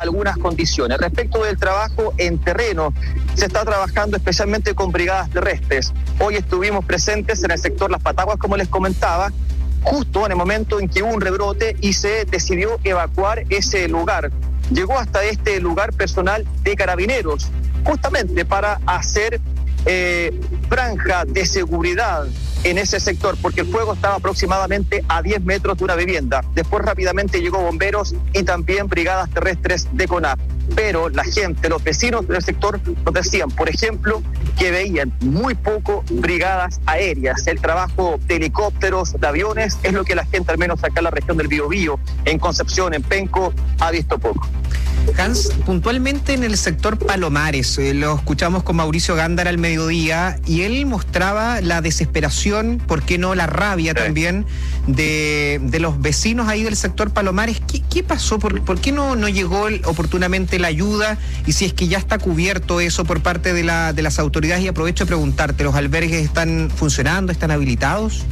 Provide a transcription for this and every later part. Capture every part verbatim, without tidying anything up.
algunas condiciones. Respecto del trabajo en terreno, se está trabajando especialmente con brigadas terrestres. Hoy estuvimos presentes en el sector Las Pataguas, como les comentaba, justo en el momento en que hubo un rebrote y se decidió evacuar ese lugar. Llegó hasta este lugar personal de Carabineros, justamente para hacer eh, franja de seguridad en ese sector, porque el fuego estaba aproximadamente a diez metros de una vivienda. Después rápidamente llegó bomberos y también brigadas terrestres de CONAF. Pero la gente, los vecinos del sector nos decían, por ejemplo, que veían muy poco brigadas aéreas. El trabajo de helicópteros, de aviones, es lo que la gente, al menos acá en la región del Biobío, en Concepción, en Penco, ha visto poco. Hans, puntualmente en el sector Palomares, eh, lo escuchamos con Mauricio Gándara al mediodía y él mostraba la desesperación, ¿por qué no la rabia sí. también, de, de los vecinos ahí del sector Palomares? ¿Qué, qué pasó? ¿Por, por qué no, no llegó el, oportunamente la ayuda? Y si es que ya está cubierto eso por parte de, la, de las autoridades, y aprovecho de preguntarte, ¿los albergues están funcionando, están habilitados?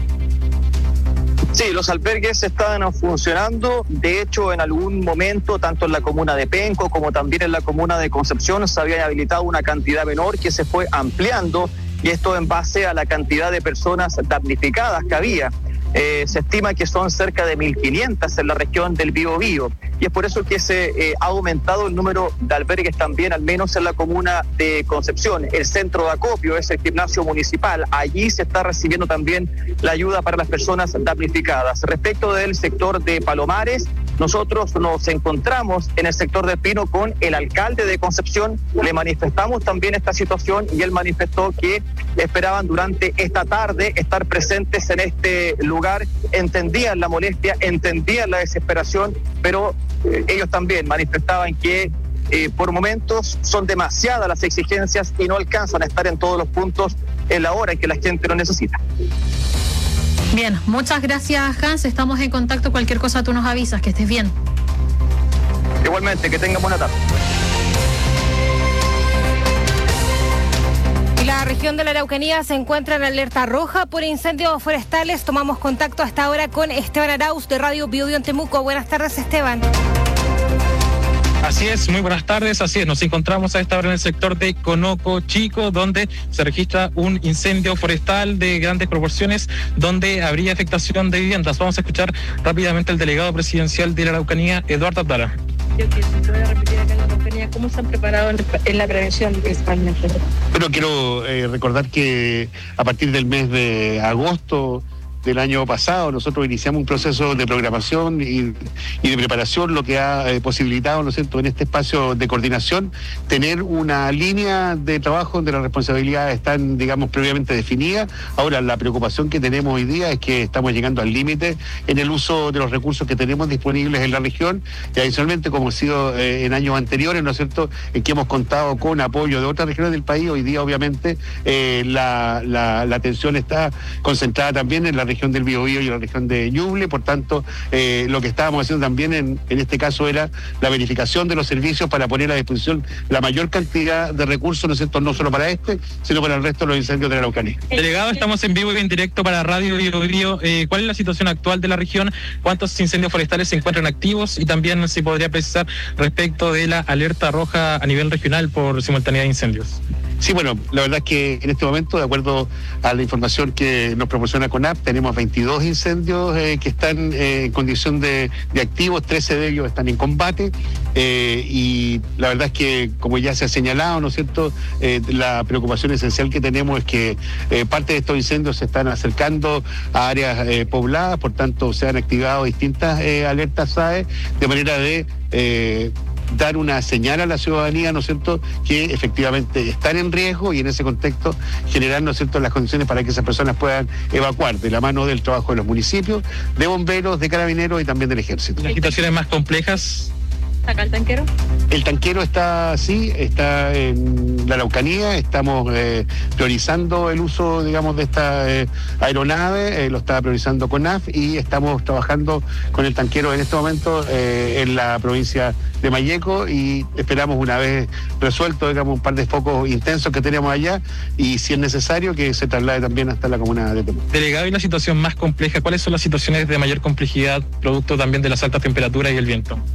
Sí, los albergues están funcionando. De hecho, en algún momento, tanto en la comuna de Penco como también en la comuna de Concepción, se había habilitado una cantidad menor que se fue ampliando, y esto en base a la cantidad de personas damnificadas que había. Eh, se estima que son cerca de mil quinientas en la región del Biobío, y es por eso que se eh, ha aumentado el número de albergues también, al menos en la comuna de Concepción. El centro de acopio es el gimnasio municipal, allí se está recibiendo también la ayuda para las personas damnificadas. Respecto del sector de Palomares, nosotros nos encontramos en el sector de Pino con el alcalde de Concepción, le manifestamos también esta situación y él manifestó que esperaban durante esta tarde estar presentes en este lugar, entendían la molestia, entendían la desesperación, pero eh, ellos también manifestaban que eh, por momentos son demasiadas las exigencias y no alcanzan a estar en todos los puntos en la hora en que la gente lo necesita. Bien, muchas gracias, Hans. Estamos en contacto. Cualquier cosa tú nos avisas. Que estés bien. Igualmente, que tengan buena tarde. La región de la Araucanía se encuentra en alerta roja por incendios forestales. Tomamos contacto hasta ahora con Esteban Arauz de Radio Biobío en Temuco. Buenas tardes, Esteban. Así es, muy buenas tardes, así es, nos encontramos a esta hora en el sector de Conoco Chico, donde se registra un incendio forestal de grandes proporciones, donde habría afectación de viviendas. Vamos a escuchar rápidamente al delegado presidencial de la Araucanía, Eduardo Abdala. Yo que se puede repetir acá en la Araucanía, ¿cómo se han preparado en la prevención principalmente? Bueno, quiero eh, recordar que a partir del mes de agosto del año pasado nosotros iniciamos un proceso de programación y, y de preparación, lo que ha eh, posibilitado, ¿no es cierto?, en este espacio de coordinación tener una línea de trabajo donde las responsabilidades están, digamos, previamente definidas. Ahora, la preocupación que tenemos hoy día es que estamos llegando al límite en el uso de los recursos que tenemos disponibles en la región, y adicionalmente, como ha sido eh, en años anteriores, ¿no es cierto?, en que hemos contado con apoyo de otras regiones del país. Hoy día, obviamente, eh, la, la, la atención está concentrada también en la región del Biobío y la región de Ñuble. Por tanto, eh, lo que estábamos haciendo también en, en este caso era la verificación de los servicios para poner a disposición la mayor cantidad de recursos, ¿no es cierto?, no solo para este, sino para el resto de los incendios de la Araucanía. Delegado, estamos en vivo y en directo para Radio Biobío. Eh, ¿Cuál es la situación actual de la región? ¿Cuántos incendios forestales se encuentran activos? Y también si podría precisar respecto de la alerta roja a nivel regional por simultaneidad de incendios. Sí, bueno, la verdad es que en este momento, de acuerdo a la información que nos proporciona CONAF, tenemos veintidós incendios eh, que están eh, en condición de, de activos, trece de ellos están en combate, eh, y la verdad es que, como ya se ha señalado, ¿no es cierto?, eh, la preocupación esencial que tenemos es que eh, parte de estos incendios se están acercando a áreas eh, pobladas, por tanto se han activado distintas eh, alertas S A E, de manera de Eh, dar una señal a la ciudadanía, ¿no es cierto?, que efectivamente están en riesgo, y en ese contexto generar, ¿no es cierto?, las condiciones para que esas personas puedan evacuar, de la mano del trabajo de los municipios, de bomberos, de carabineros y también del ejército. ¿Las situaciones más complejas? ¿Acá el tanquero? El tanquero está, sí, está en la Araucanía. Estamos eh, priorizando el uso, digamos, de esta eh, aeronave, eh, lo está priorizando CONAF, y estamos trabajando con el tanquero en este momento eh, en la provincia de Malleco, y esperamos, una vez resuelto, digamos, un par de focos intensos que tenemos allá, y si es necesario, que se traslade también hasta la comuna de Temuco. Delegado, ¿y la situación más compleja? ¿Cuáles son las situaciones de mayor complejidad, producto también de las altas temperaturas y el viento?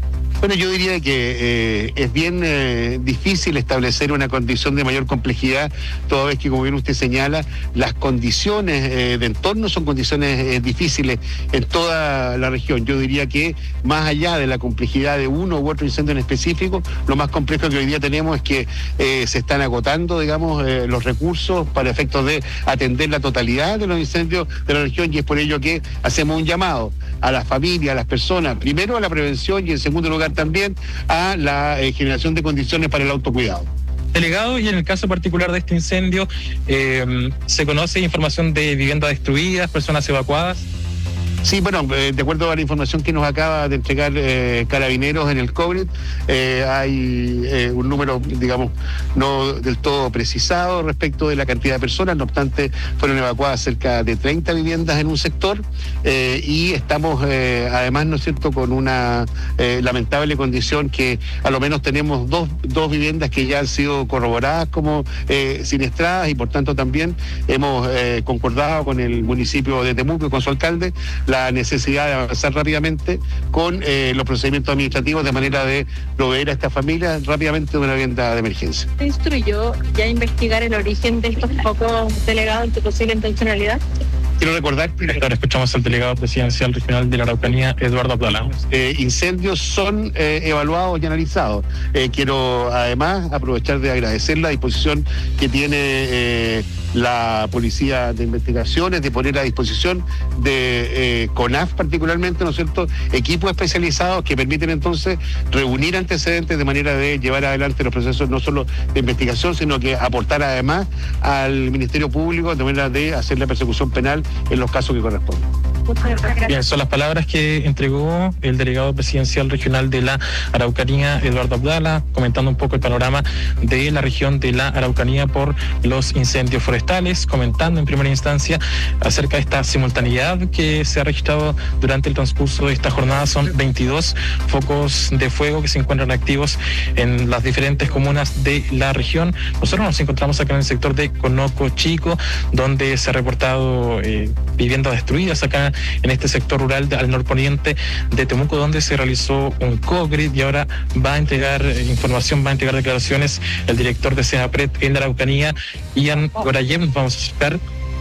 Bueno, yo diría que eh, es bien eh, difícil establecer una condición de mayor complejidad, toda vez que, como bien usted señala, las condiciones eh, de entorno son condiciones eh, difíciles en toda la región. Yo diría que más allá de la complejidad de uno u otro incendio en específico, lo más complejo que hoy día tenemos es que eh, se están agotando, digamos, eh, los recursos para efectos de atender la totalidad de los incendios de la región, y es por ello que hacemos un llamado a las familias, a las personas, primero a la prevención y en segundo lugar también a la eh, generación de condiciones para el autocuidado. Delegado, y en el caso particular de este incendio, eh, ¿se conoce información de viviendas destruidas, personas evacuadas? Sí, bueno, eh, de acuerdo a la información que nos acaba de entregar eh, Carabineros en el COVID, eh, hay eh, un número, digamos, no del todo precisado respecto de la cantidad de personas. No obstante, fueron evacuadas cerca de treinta viviendas en un sector eh, y estamos, eh, además, ¿no es cierto?, con una eh, lamentable condición que a lo menos tenemos dos, dos viviendas que ya han sido corroboradas como eh, siniestradas, y por tanto también hemos eh, concordado con el municipio de Temuco y con su alcalde la necesidad de avanzar rápidamente con eh, los procedimientos administrativos de manera de proveer a esta familia rápidamente de una vivienda de emergencia. ¿Se instruyó ya investigar el origen de estos focos, delegado, en tu posible intencionalidad? Quiero recordar que Ahora escuchamos al delegado presidencial regional de la Araucanía, Eduardo Abdala. Eh, incendios son eh, evaluados y analizados. Eh, quiero además aprovechar de agradecer la disposición que tiene eh, la Policía de Investigaciones de poner a disposición de eh, CONAF particularmente, ¿no es cierto?, equipos especializados que permiten entonces reunir antecedentes de manera de llevar adelante los procesos no solo de investigación, sino que aportar además al Ministerio Público de manera de hacer la persecución penal en los casos que corresponden. Bien, son las palabras que entregó el delegado presidencial regional de la Araucanía, Eduardo Abdala, comentando un poco el panorama de la región de la Araucanía por los incendios forestales, comentando en primera instancia acerca de esta simultaneidad que se ha registrado durante el transcurso de esta jornada. Son veintidós focos de fuego que se encuentran activos en las diferentes comunas de la región. Nosotros nos encontramos acá en el sector de Conoco Chico, donde se ha reportado eh, viviendas destruidas acá en este sector rural al norponiente de Temuco, donde se realizó un co-grid, y ahora va a entregar eh, información, va a entregar declaraciones el director de Senapred en la Araucanía, Ian Gorayev. Vamos a escuchar.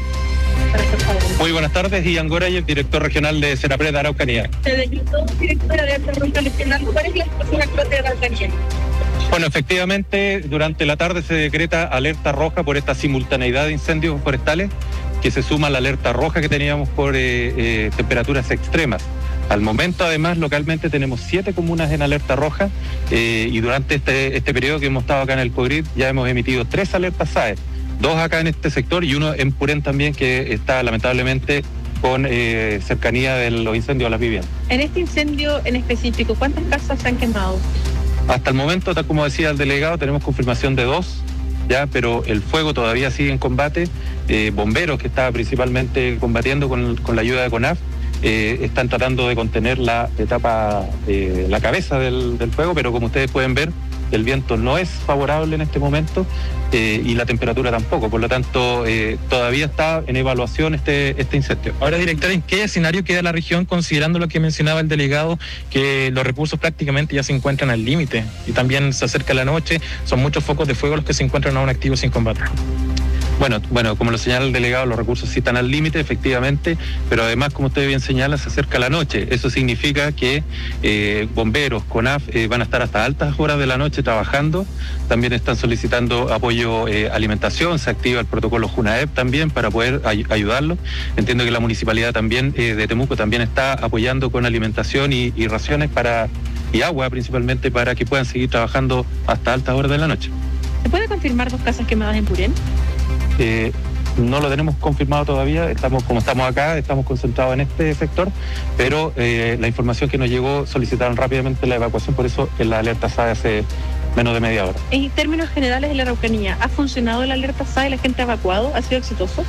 Muy buenas tardes, Ian Gorayev, director regional de Senapred de Araucanía. Directora de Desarrollo Regional, ¿cuál es la situación actual de Araucanía? Bueno, efectivamente, durante la tarde se decreta alerta roja por esta simultaneidad de incendios forestales, que se suma a la alerta roja que teníamos por eh, eh, temperaturas extremas. Al momento, además, localmente tenemos siete comunas en alerta roja eh, y durante este, este periodo que hemos estado acá en el COGRID ya hemos emitido tres alertas S A E, dos acá en este sector y uno en Purén también, que está lamentablemente con eh, cercanía de los incendios a las viviendas. En este incendio en específico, ¿cuántas casas se han quemado? Hasta el momento, tal como decía el delegado, tenemos confirmación de dos, ya, pero el fuego todavía sigue en combate. Eh, bomberos, que estaba principalmente combatiendo con, con la ayuda de CONAF, eh, están tratando de contener la etapa, eh, la cabeza del, del fuego, pero como ustedes pueden ver, el viento no es favorable en este momento eh, y la temperatura tampoco, por lo tanto eh, todavía está en evaluación este, este incendio. Ahora, director, ¿en qué escenario queda la región, considerando lo que mencionaba el delegado, que los recursos prácticamente ya se encuentran al límite y también se acerca la noche, son muchos focos de fuego los que se encuentran aún activos sin combate? Bueno, bueno, como lo señala el delegado, los recursos sí están al límite, efectivamente, pero además, como usted bien señala, se acerca la noche. Eso significa que eh, bomberos, CONAF, eh, van a estar hasta altas horas de la noche trabajando. También están solicitando apoyo eh, alimentación, se activa el protocolo JUNAEP también para poder ay- ayudarlos. Entiendo que la municipalidad también eh, de Temuco también está apoyando con alimentación y, y raciones para y agua principalmente para que puedan seguir trabajando hasta altas horas de la noche. ¿Se puede confirmar dos casas quemadas en Purén? Eh, no lo tenemos confirmado todavía, estamos como estamos acá, estamos concentrados en este sector, pero eh, la información que nos llegó solicitaron rápidamente la evacuación, por eso en la alerta S A E hace menos de media hora. En términos generales de la Araucanía, ¿ha funcionado la alerta S A E? ¿La gente ha evacuado? ¿Ha sido exitoso?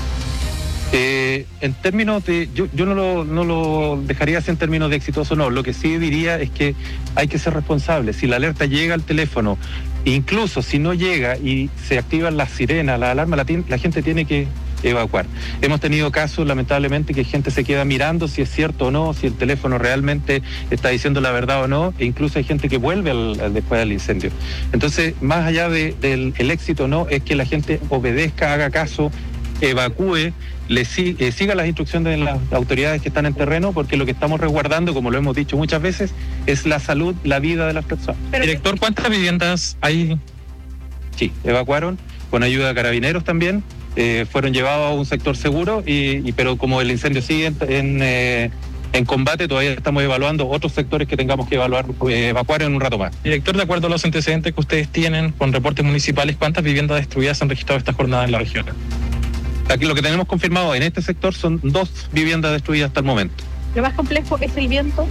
Eh, en términos de, yo, yo no, lo, no lo dejaría así en términos de exitoso, no. Lo que sí diría es que hay que ser responsable. Si la alerta llega al teléfono, incluso si no llega y se activan las sirenas, la alarma, la, la gente tiene que evacuar. Hemos tenido casos, lamentablemente, que gente se queda mirando si es cierto o no, si el teléfono realmente está diciendo la verdad o no, e incluso hay gente que vuelve al, al después del incendio. Entonces, más allá de, del el éxito o no, es que la gente obedezca, haga caso, evacúe, le eh, siga las instrucciones de las autoridades que están en terreno, porque lo que estamos resguardando, como lo hemos dicho muchas veces, es la salud, la vida de las personas. Pero, director, ¿cuántas viviendas hay? Sí, evacuaron con ayuda de carabineros también. Eh, fueron llevados a un sector seguro, y, y pero como el incendio sigue en, en, eh, en combate, todavía estamos evaluando otros sectores que tengamos que evaluar, eh, evacuar en un rato más. Director, de acuerdo a los antecedentes que ustedes tienen con reportes municipales, ¿cuántas viviendas destruidas han registrado esta jornada en la región? Aquí lo que tenemos confirmado en este sector son dos viviendas destruidas hasta el momento. Lo más complejo es el viento.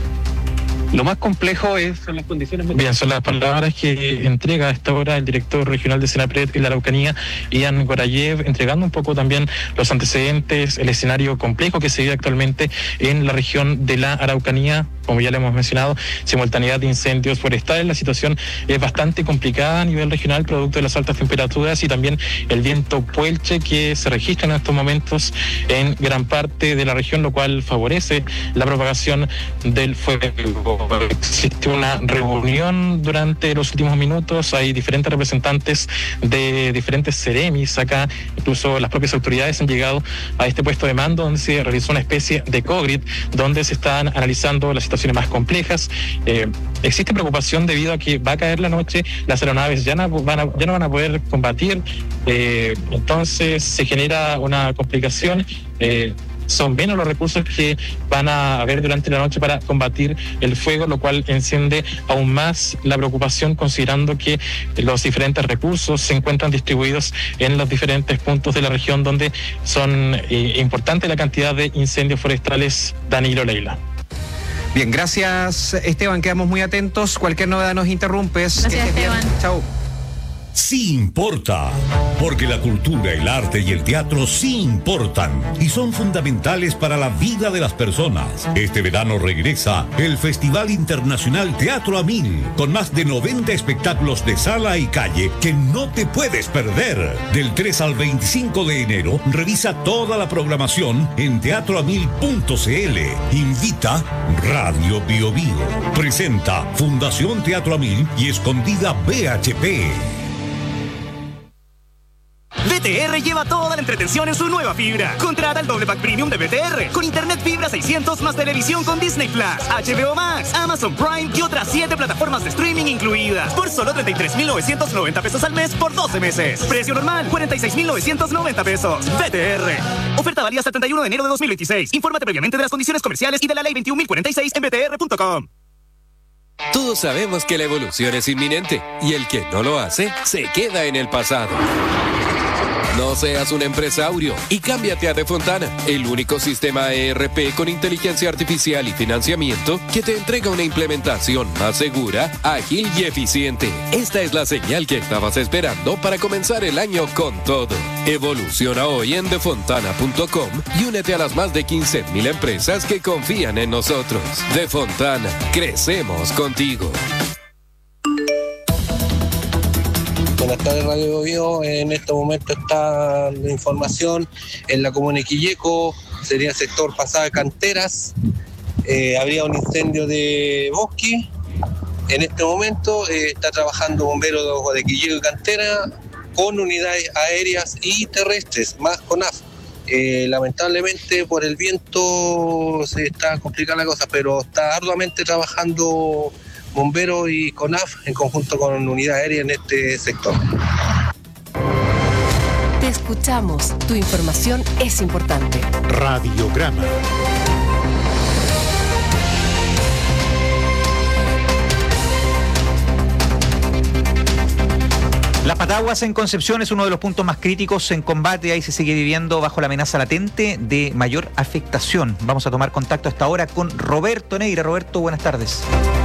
Lo más complejo es, son las condiciones... Bien, son las palabras que entrega a esta hora el director regional de Senapred y la Araucanía, Ian Gorayev, entregando un poco también los antecedentes, el escenario complejo que se vive actualmente en la región de la Araucanía. Como ya le hemos mencionado, simultaneidad de incendios forestales. La situación es bastante complicada a nivel regional, producto de las altas temperaturas y también el viento puelche que se registra en estos momentos en gran parte de la región, lo cual favorece la propagación del fuego. Existe una reunión durante los últimos minutos, hay diferentes representantes de diferentes seremis acá, incluso las propias autoridades han llegado a este puesto de mando donde se realizó una especie de COGRID, donde se están analizando las situaciones más complejas. Eh, existe preocupación debido a que va a caer la noche, las aeronaves ya no van a, ya no van a poder combatir, eh, entonces se genera una complicación. Eh, son menos los recursos que van a haber durante la noche para combatir el fuego, lo cual enciende aún más la preocupación, considerando que los diferentes recursos se encuentran distribuidos en los diferentes puntos de la región donde son eh, importante la cantidad de incendios forestales. Danilo, Leila. Bien, gracias, Esteban, quedamos muy atentos, cualquier novedad nos interrumpes. Gracias, Esteban. Chau. Sí importa, porque la cultura, el arte y el teatro sí importan y son fundamentales para la vida de las personas. Este verano regresa el Festival Internacional Teatro a Mil, con más de noventa espectáculos de sala y calle que no te puedes perder. Del tres al veinticinco de enero, revisa toda la programación en teatro a mil punto c l. Invita Radio Bio Bio. Presenta Fundación Teatro a Mil y Escondida B H P. B T R lleva toda la entretención en su nueva fibra. Contrata el doble pack premium de B T R con internet fibra seiscientos más televisión con Disney Plus, H B O Max, Amazon Prime y otras siete plataformas de streaming incluidas por solo treinta y tres mil novecientos noventa pesos al mes por doce meses. Precio normal cuarenta y seis mil novecientos noventa pesos. B T R. Oferta válida hasta el treinta y uno de enero de dos mil veintiséis. Infórmate previamente de las condiciones comerciales y de la ley veintiún mil cuarenta y seis en b t r punto com. Todos sabemos que la evolución es inminente y el que no lo hace se queda en el pasado. No seas un empresario y cámbiate a Defontana, el único sistema E R P con inteligencia artificial y financiamiento que te entrega una implementación más segura, ágil y eficiente. Esta es la señal que estabas esperando para comenzar el año con todo. Evoluciona hoy en defontana punto com y únete a las más de quince mil empresas que confían en nosotros. Defontana, crecemos contigo. Buenas tardes, Radio Bio. En este momento está la información en la comuna de Quilleco, sería el sector Pasada Canteras. Eh, habría un incendio de bosque. En este momento eh, está trabajando bomberos de Quilleco y Cantera con unidades aéreas y terrestres, más con A F. Eh, lamentablemente por el viento se está complicando la cosa, pero está arduamente trabajando bomberos y CONAF en conjunto con unidad aérea en este sector. Te escuchamos, tu información es importante. Radiograma. Las Pataguas en Concepción es uno de los puntos más críticos en combate. Ahí se sigue viviendo bajo la amenaza latente de mayor afectación. Vamos a tomar contacto hasta ahora con Roberto Neira. Roberto, buenas tardes.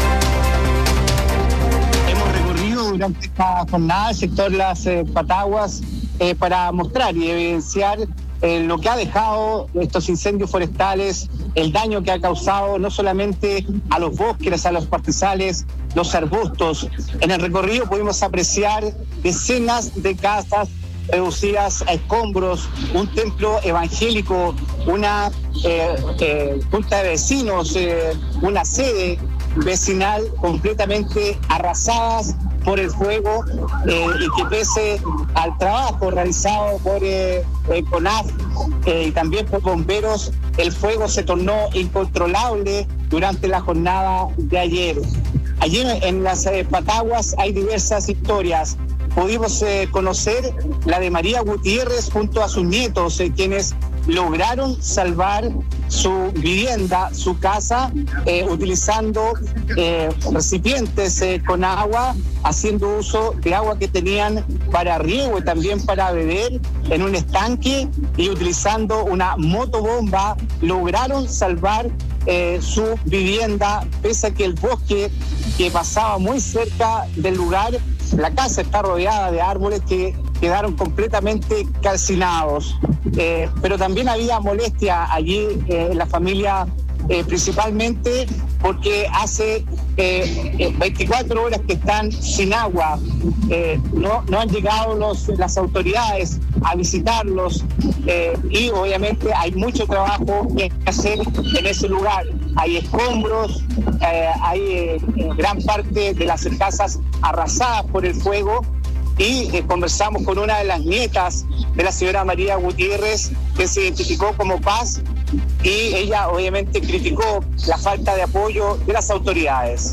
Durante esta jornada el sector Las eh, Pataguas eh, para mostrar y evidenciar eh, lo que ha dejado estos incendios forestales, el daño que ha causado no solamente a los bosques, a los pastizales, los arbustos. En el recorrido pudimos apreciar decenas de casas reducidas a escombros, un templo evangélico, una eh, eh, junta de vecinos, eh, una sede vecinal completamente arrasadas por el fuego, eh, y que pese al trabajo realizado por eh, eh, CONAF eh, y también por bomberos, el fuego se tornó incontrolable durante la jornada de ayer. Allí en las eh, Pataguas hay diversas historias. Pudimos eh, conocer la de María Gutiérrez junto a sus nietos, eh, quienes lograron salvar su vivienda, su casa, eh, utilizando eh, recipientes eh, con agua, haciendo uso de agua que tenían para riego y también para beber en un estanque, y utilizando una motobomba lograron salvar eh, su vivienda, pese a que el bosque que pasaba muy cerca del lugar, la casa está rodeada de árboles que quedaron completamente calcinados. Eh, pero también había molestia allí eh, en la familia, eh, principalmente porque hace eh, veinticuatro horas que están sin agua. Eh, no, no han llegado los, las autoridades a visitarlos, eh, y obviamente hay mucho trabajo que hacer en ese lugar. Hay escombros, eh, hay eh, gran parte de las casas arrasadas por el fuego. Y eh, conversamos con una de las nietas de la señora María Gutiérrez, que se identificó como Paz, y ella obviamente criticó la falta de apoyo de las autoridades.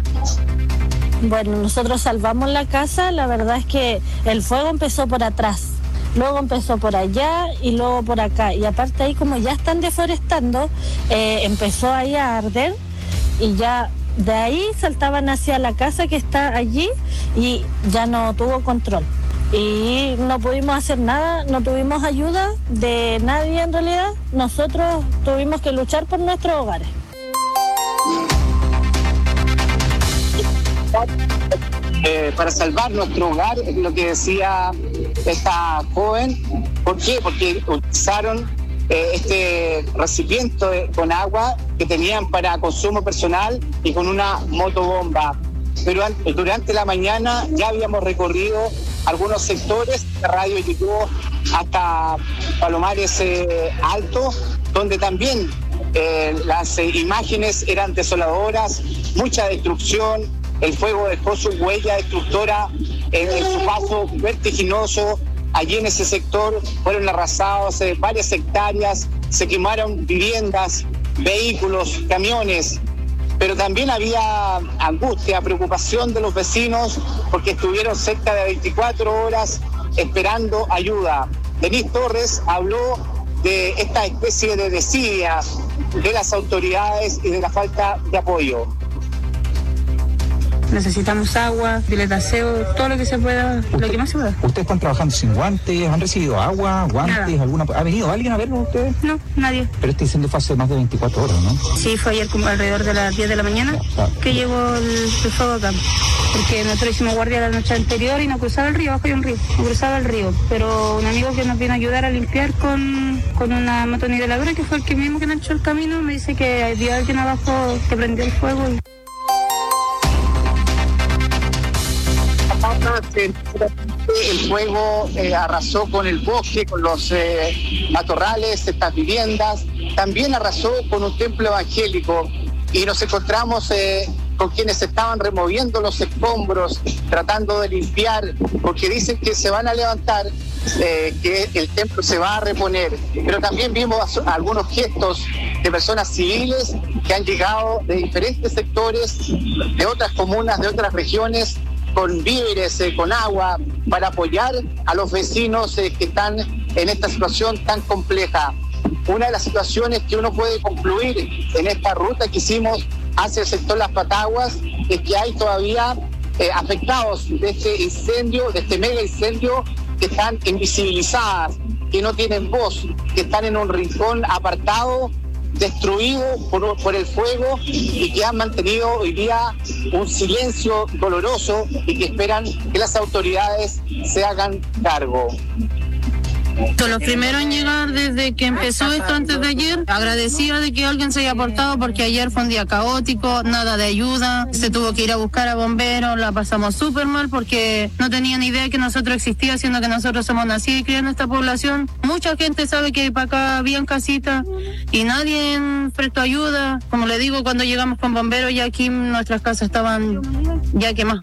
Bueno, nosotros salvamos la casa, la verdad es que el fuego empezó por atrás, luego empezó por allá y luego por acá, y aparte ahí como ya están deforestando, eh, empezó ahí a arder, y ya de ahí saltaban hacia la casa que está allí y ya no tuvo control. Y no pudimos hacer nada, no tuvimos ayuda de nadie en realidad. Nosotros tuvimos que luchar por nuestros hogares. Eh, para salvar nuestro hogar, es lo que decía esta joven. ¿Por qué? Porque utilizaron eh, este recipiente con agua que tenían para consumo personal y con una motobomba. Pero an- durante la mañana ya habíamos recorrido algunos sectores, la radio llegó hasta Palomares eh, Alto, donde también eh, las eh, imágenes eran desoladoras, mucha destrucción. El fuego dejó su huella destructora en, en su paso vertiginoso. Allí en ese sector fueron arrasados eh, varias hectáreas, se quemaron viviendas, vehículos, camiones, pero también había angustia, preocupación de los vecinos, porque estuvieron cerca de veinticuatro horas esperando ayuda. Denise Torres habló de esta especie de desidia de las autoridades y de la falta de apoyo. Necesitamos agua, diletaseo, todo lo que se pueda, lo que más se pueda. ¿Ustedes están trabajando sin guantes? ¿Han recibido agua, guantes? Nada. alguna ¿Ha venido alguien a verlos ustedes? No, nadie. Pero este incendio fue hace más de veinticuatro horas, ¿no? Sí, fue ayer como alrededor de las diez de la mañana que llegó el, el fuego acá. Porque nosotros hicimos guardia la noche anterior y no cruzaba el río, abajo hay un río, no cruzaba el río. Pero un amigo que nos vino a ayudar a limpiar con, con una motoniveladora, que fue el que mismo que nos echó el camino, me dice que había alguien abajo que prendió el fuego. Y... El fuego eh, arrasó con el bosque, con los eh, matorrales, estas viviendas. También arrasó con un templo evangélico, y nos encontramos eh, con quienes estaban removiendo los escombros, tratando de limpiar, porque dicen que se van a levantar, eh, que el templo se va a reponer. Pero también vimos algunos gestos de personas civiles que han llegado de diferentes sectores, de otras comunas, de otras regiones, con víveres, eh, con agua, para apoyar a los vecinos eh, que están en esta situación tan compleja. Una de las situaciones que uno puede concluir en esta ruta que hicimos hacia el sector Las Pataguas es que hay todavía eh, afectados de este incendio, de este mega incendio, que están invisibilizadas, que no tienen voz, que están en un rincón apartado, destruido por, por el fuego, y que han mantenido hoy día un silencio doloroso y que esperan que las autoridades se hagan cargo. Son los primeros en llegar desde que empezó esto antes de ayer. Agradecida de que alguien se haya aportado porque ayer fue un día caótico, nada de ayuda, se tuvo que ir a buscar a bomberos, la pasamos súper mal porque no tenían idea que nosotros existía, siendo que nosotros somos nacidos y criados en esta población. Mucha gente sabe que para acá habían casitas y nadie prestó ayuda. Como le digo, cuando llegamos con bomberos ya aquí nuestras casas estaban ya quemadas.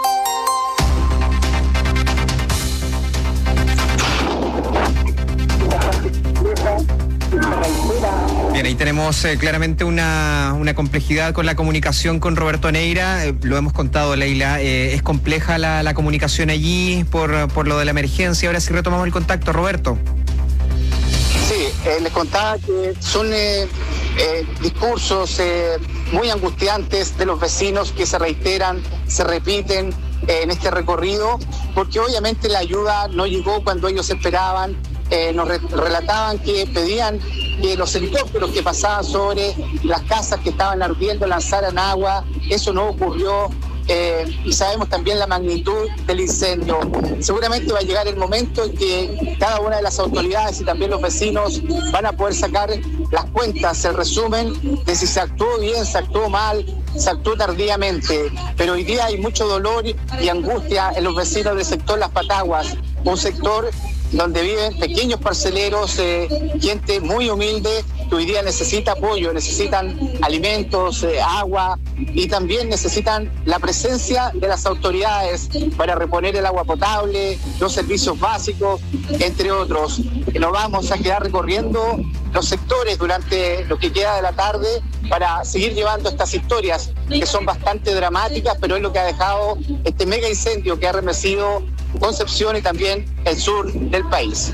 Bien, ahí tenemos eh, claramente una, una complejidad con la comunicación con Roberto Neira. Eh, lo hemos contado, Leila. Eh, es compleja la, la comunicación allí por, por lo de la emergencia. Ahora sí retomamos el contacto, Roberto. Sí, eh, les contaba que son eh, eh, discursos eh, muy angustiantes de los vecinos que se reiteran, se repiten eh, en este recorrido, porque obviamente la ayuda no llegó cuando ellos esperaban. Eh, nos re- relataban que pedían que los helicópteros que pasaban sobre las casas que estaban ardiendo lanzaran agua. Eso no ocurrió. Eh, y sabemos también la magnitud del incendio. Seguramente va a llegar el momento en que cada una de las autoridades y también los vecinos van a poder sacar las cuentas, el resumen de si se actuó bien, se actuó mal, se actuó tardíamente. Pero hoy día hay mucho dolor y angustia en los vecinos del sector Las Pataguas, un sector donde viven pequeños parceleros, eh, gente muy humilde que hoy día necesita apoyo, necesitan alimentos, eh, agua, y también necesitan la presencia de las autoridades para reponer el agua potable, los servicios básicos, entre otros. Nos vamos a quedar recorriendo los sectores durante lo que queda de la tarde para seguir llevando estas historias que son bastante dramáticas, pero es lo que ha dejado este mega incendio que ha remecido Concepción y también el sur del país.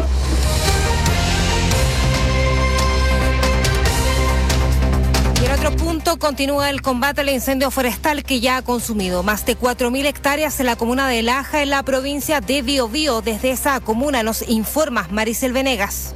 Y en otro punto continúa el combate al incendio forestal que ya ha consumido más de cuatro mil hectáreas en la comuna de Laja, en la provincia de Biobío. Desde esa comuna nos informa Maricel Venegas.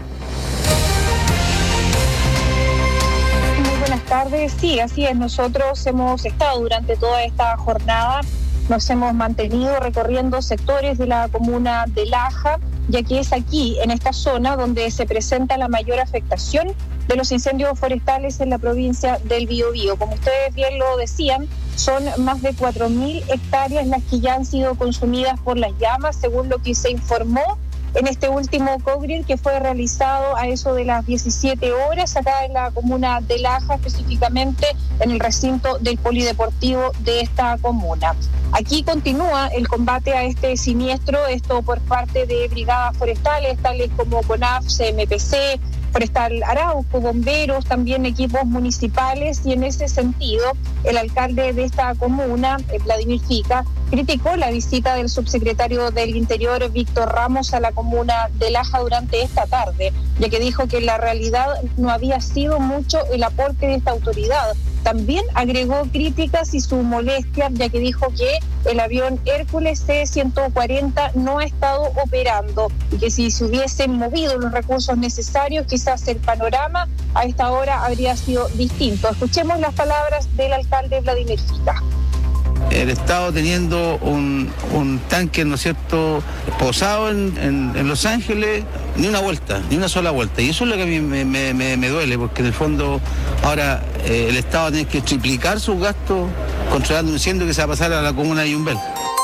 Muy buenas tardes. Sí, así es. Nosotros hemos estado durante toda esta jornada, nos hemos mantenido recorriendo sectores de la comuna de Laja, ya que es aquí, en esta zona, donde se presenta la mayor afectación de los incendios forestales en la provincia del Biobío. Como ustedes bien lo decían, son más de cuatro mil hectáreas las que ya han sido consumidas por las llamas, según lo que se informó en este último COGRID que fue realizado a eso de las diecisiete horas acá en la comuna de Laja, específicamente en el recinto del polideportivo de esta comuna. Aquí continúa el combate a este siniestro, esto por parte de brigadas forestales tales como CONAF, C M P C, Forestal Arauco, bomberos, también equipos municipales, y en ese sentido el alcalde de esta comuna, Vladimir Fica, criticó la visita del subsecretario del Interior, Víctor Ramos, a la comuna de Laja durante esta tarde, ya que dijo que en la realidad no había sido mucho el aporte de esta autoridad. También agregó críticas y su molestia, ya que dijo que el avión Hércules C ciento cuarenta no ha estado operando y que si se hubiesen movido los recursos necesarios, quizás el panorama a esta hora habría sido distinto. Escuchemos las palabras del alcalde Vladimir Fica. El Estado teniendo un, un tanque, ¿no es cierto?, posado en, en, en Los Ángeles, ni una vuelta, ni una sola vuelta. Y eso es lo que a mí me, me, me, me duele, porque en el fondo ahora eh, el Estado tiene que triplicar sus gastos controlando un incendio que se va a pasar a la comuna de Yumbel.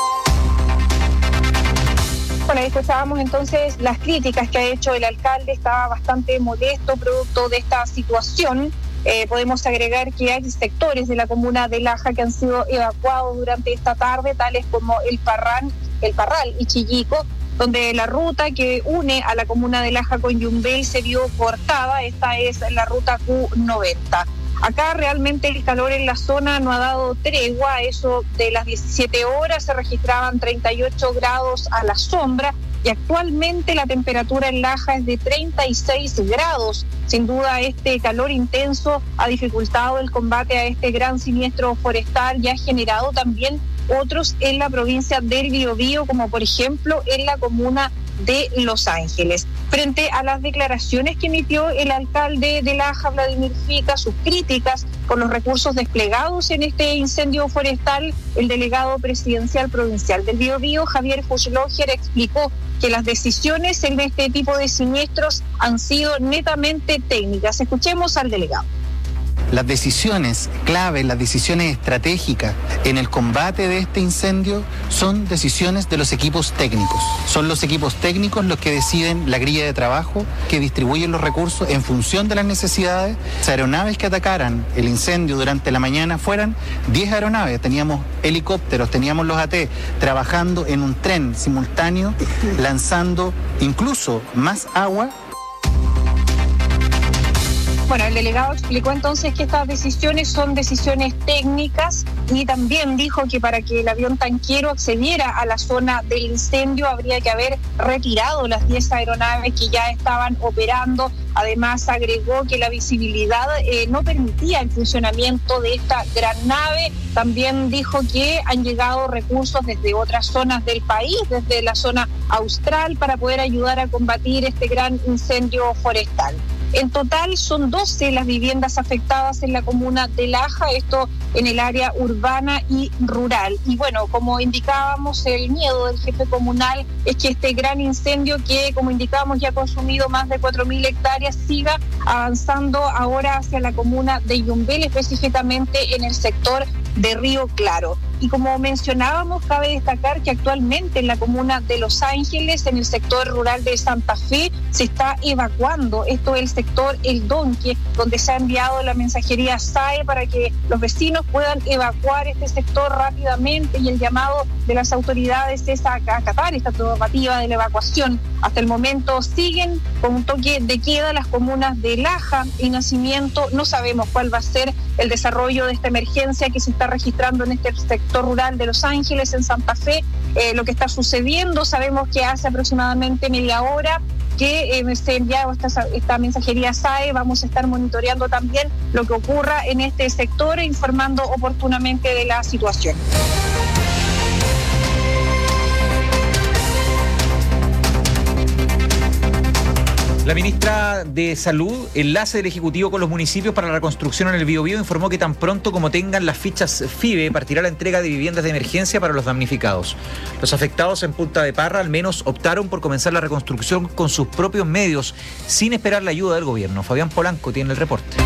Bueno, ahí escuchábamos entonces las críticas que ha hecho el alcalde, estaba bastante molesto producto de esta situación. Eh, podemos agregar que hay sectores de la comuna de Laja que han sido evacuados durante esta tarde, tales como el Parrán, el Parral y Chillico, donde la ruta que une a la comuna de Laja con Yumbel se vio cortada. Esta es la ruta Q noventa. Acá realmente el calor en la zona no ha dado tregua. Eso de las diecisiete horas se registraban treinta y ocho grados a la sombra, y actualmente la temperatura en Laja es de treinta y seis grados. Sin duda este calor intenso ha dificultado el combate a este gran siniestro forestal y ha generado también otros en la provincia del Biobío, como por ejemplo en la comuna de Los Ángeles. frente a las declaraciones que emitió el alcalde de Laja, Vladimir Fica, sus críticas por los recursos desplegados en este incendio forestal. El delegado presidencial provincial del Biobío, Javier Fuchsloger, explicó que las decisiones en este tipo de siniestros han sido netamente técnicas. Escuchemos al delegado. Las decisiones clave, las decisiones estratégicas en el combate de este incendio son decisiones de los equipos técnicos. Son los equipos técnicos los que deciden la grilla de trabajo, que distribuyen los recursos en función de las necesidades. Las aeronaves que atacaran el incendio durante la mañana fueran diez aeronaves. Teníamos helicópteros, teníamos los A T trabajando en un tren simultáneo, lanzando incluso más agua. Bueno, el delegado explicó entonces que estas decisiones son decisiones técnicas y también dijo que para que el avión tanquero accediera a la zona del incendio habría que haber retirado las diez aeronaves que ya estaban operando. Además, agregó que la visibilidad eh, no permitía el funcionamiento de esta gran nave. También dijo que han llegado recursos desde otras zonas del país, desde la zona austral, para poder ayudar a combatir este gran incendio forestal. En total son doce las viviendas afectadas en la comuna de Laja, esto en el área urbana y rural. Y bueno, como indicábamos, el miedo del jefe comunal es que este gran incendio que, como indicábamos, ya ha consumido más de cuatro mil hectáreas, siga avanzando ahora hacia la comuna de Yumbel, específicamente en el sector de Río Claro. Y como mencionábamos, cabe destacar que actualmente en la comuna de Los Ángeles, en el sector rural de Santa Fe, se está evacuando. Esto es el sector El Donque, donde se ha enviado la mensajería S A E para que los vecinos puedan evacuar este sector rápidamente, y el llamado de las autoridades es a acatar esta normativa de la evacuación. Hasta el momento siguen con un toque de queda las comunas de Laja y Nacimiento. No sabemos cuál va a ser el desarrollo de esta emergencia que se está registrando en este sector rural de Los Ángeles, en Santa Fe. Eh, lo que está sucediendo, sabemos que hace aproximadamente media hora que eh, se enviaba esta, esta mensajería S A E. Vamos a estar monitoreando también lo que ocurra en este sector e informando oportunamente de la situación. La ministra de Salud, enlace del Ejecutivo con los municipios para la reconstrucción en el Biobío, informó que tan pronto como tengan las fichas F I B E partirá la entrega de viviendas de emergencia para los damnificados. Los afectados en Punta de Parra al menos optaron por comenzar la reconstrucción con sus propios medios, sin esperar la ayuda del gobierno. Fabián Polanco tiene el reporte.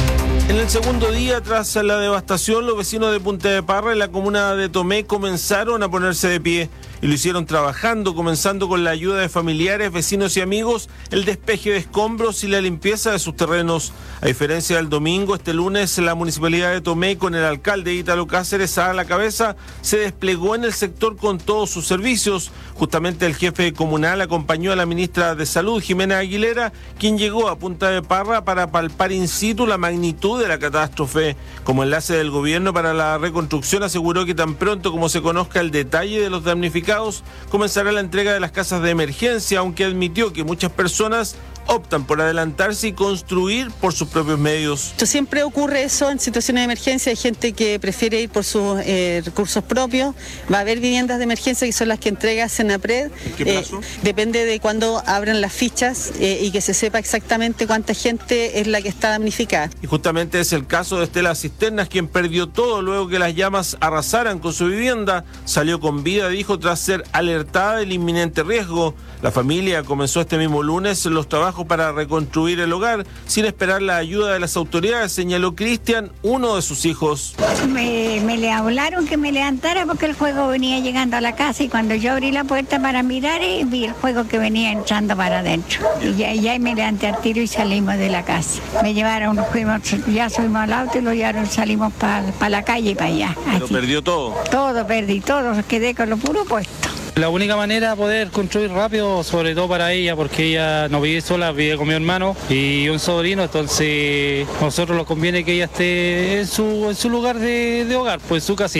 En el segundo día, tras la devastación, los vecinos de Punta de Parra en la comuna de Tomé comenzaron a ponerse de pie y lo hicieron trabajando, comenzando con la ayuda de familiares, vecinos y amigos, el despeje de escombros y la limpieza de sus terrenos. A diferencia del domingo, este lunes la municipalidad de Tomé, con el alcalde Ítalo Cáceres a la cabeza, se desplegó en el sector con todos sus servicios. Justamente el jefe comunal acompañó a la ministra de Salud, Jimena Aguilera, quien llegó a Punta de Parra para palpar in situ la magnitud de la catástrofe. Como enlace del gobierno para la reconstrucción, aseguró que tan pronto como se conozca el detalle de los damnificados, comenzará la entrega de las casas de emergencia, aunque admitió que muchas personas optan por adelantarse y construir por sus propios medios. Siempre ocurre eso en situaciones de emergencia. Hay gente que prefiere ir por sus eh, recursos propios. Va a haber viviendas de emergencia que son las que entrega Senapred. ¿En qué plazo? Eh, depende de cuándo abran las fichas eh, y que se sepa exactamente cuánta gente es la que está damnificada. Y justamente es el caso de Estela Cisternas, quien perdió todo luego que las llamas arrasaran con su vivienda. Salió con vida, dijo, tras ser alertada del inminente riesgo. La familia comenzó este mismo lunes los trabajos para reconstruir el hogar sin esperar la ayuda de las autoridades, señaló Cristian, uno de sus hijos. Me, me le hablaron que me levantara porque el fuego venía llegando a la casa, y cuando yo abrí la puerta para mirar, eh, vi el fuego que venía entrando para adentro. Y ya, ya me levanté al tiro y salimos de la casa. Me llevaron, fuimos, ya subimos al auto y lo llevaron, salimos para pa la calle y para allá. ¿Lo perdió todo? Todo perdí, todo, quedé con lo puro puesto. La única manera de poder construir rápido, sobre todo para ella, porque ella no vive sola, vive con mi hermano y un sobrino, entonces a nosotros nos conviene que ella esté en su, en su lugar de, de hogar, pues en su casita.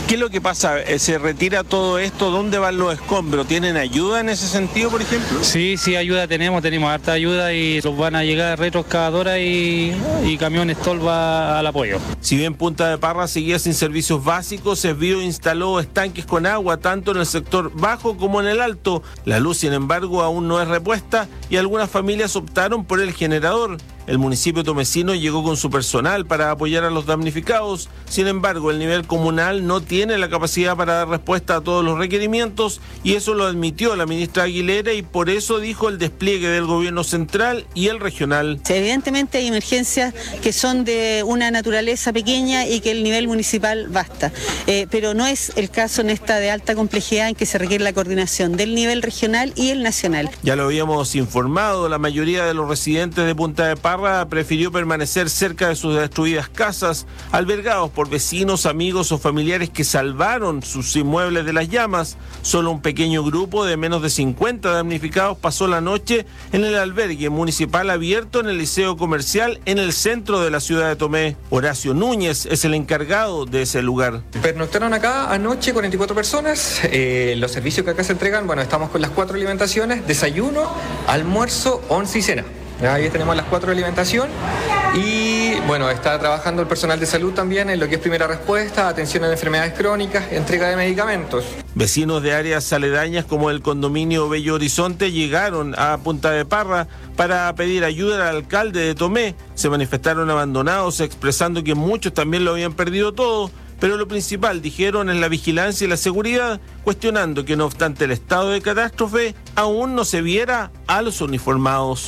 ¿Qué es lo que pasa? ¿Se retira todo esto? ¿Dónde van los escombros? ¿Tienen ayuda en ese sentido, por ejemplo? Sí, sí, ayuda tenemos, tenemos harta ayuda y los van a llegar retroexcavadoras y, y camiones tolva al apoyo. Si bien Punta de Parra seguía sin servicios básicos, Esvío instaló estanques con agua tanto en el sector bajo como en el alto. La luz, sin embargo, aún no es repuesta y algunas familias optaron por el generador. El municipio tomecino llegó con su personal para apoyar a los damnificados. Sin embargo, el nivel comunal no tiene la capacidad para dar respuesta a todos los requerimientos y eso lo admitió la ministra Aguilera y por eso dijo el despliegue del gobierno central y el regional. Evidentemente hay emergencias que son de una naturaleza pequeña y que el nivel municipal basta, eh, pero no es el caso en esta de alta complejidad en que se requiere la coordinación del nivel regional y el nacional. Ya lo habíamos informado, la mayoría de los residentes de Punta de Parra prefirió permanecer cerca de sus destruidas casas, albergados por vecinos, amigos o familiares que salvaron sus inmuebles de las llamas. Solo un pequeño grupo de menos de cincuenta damnificados pasó la noche en el albergue municipal abierto en el Liceo Comercial en el centro de la ciudad de Tomé. Horacio Núñez es el encargado de ese lugar. Pernoctaron acá anoche cuarenta y cuatro personas. Eh, los servicios que acá se entregan, bueno, estamos con las cuatro alimentaciones: desayuno, almuerzo, once y cena. Ahí tenemos las cuatro de alimentación y bueno, está trabajando el personal de salud también en lo que es primera respuesta, atención a enfermedades crónicas, entrega de medicamentos. Vecinos de áreas aledañas como el condominio Bello Horizonte llegaron a Punta de Parra para pedir ayuda al alcalde de Tomé. Se manifestaron abandonados, expresando que muchos también lo habían perdido todo. Pero lo principal, dijeron, es la vigilancia y la seguridad, cuestionando que no obstante el estado de catástrofe, aún no se viera a los uniformados.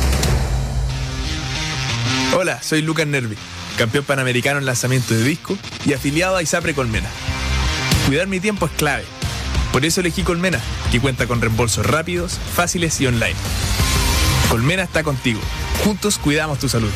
Hola, soy Lucas Nervi, campeón panamericano en lanzamiento de disco y afiliado a ISAPRE Colmena. Cuidar mi tiempo es clave. Por eso elegí Colmena, que cuenta con reembolsos rápidos, fáciles y online. Colmena está contigo. Juntos cuidamos tu salud.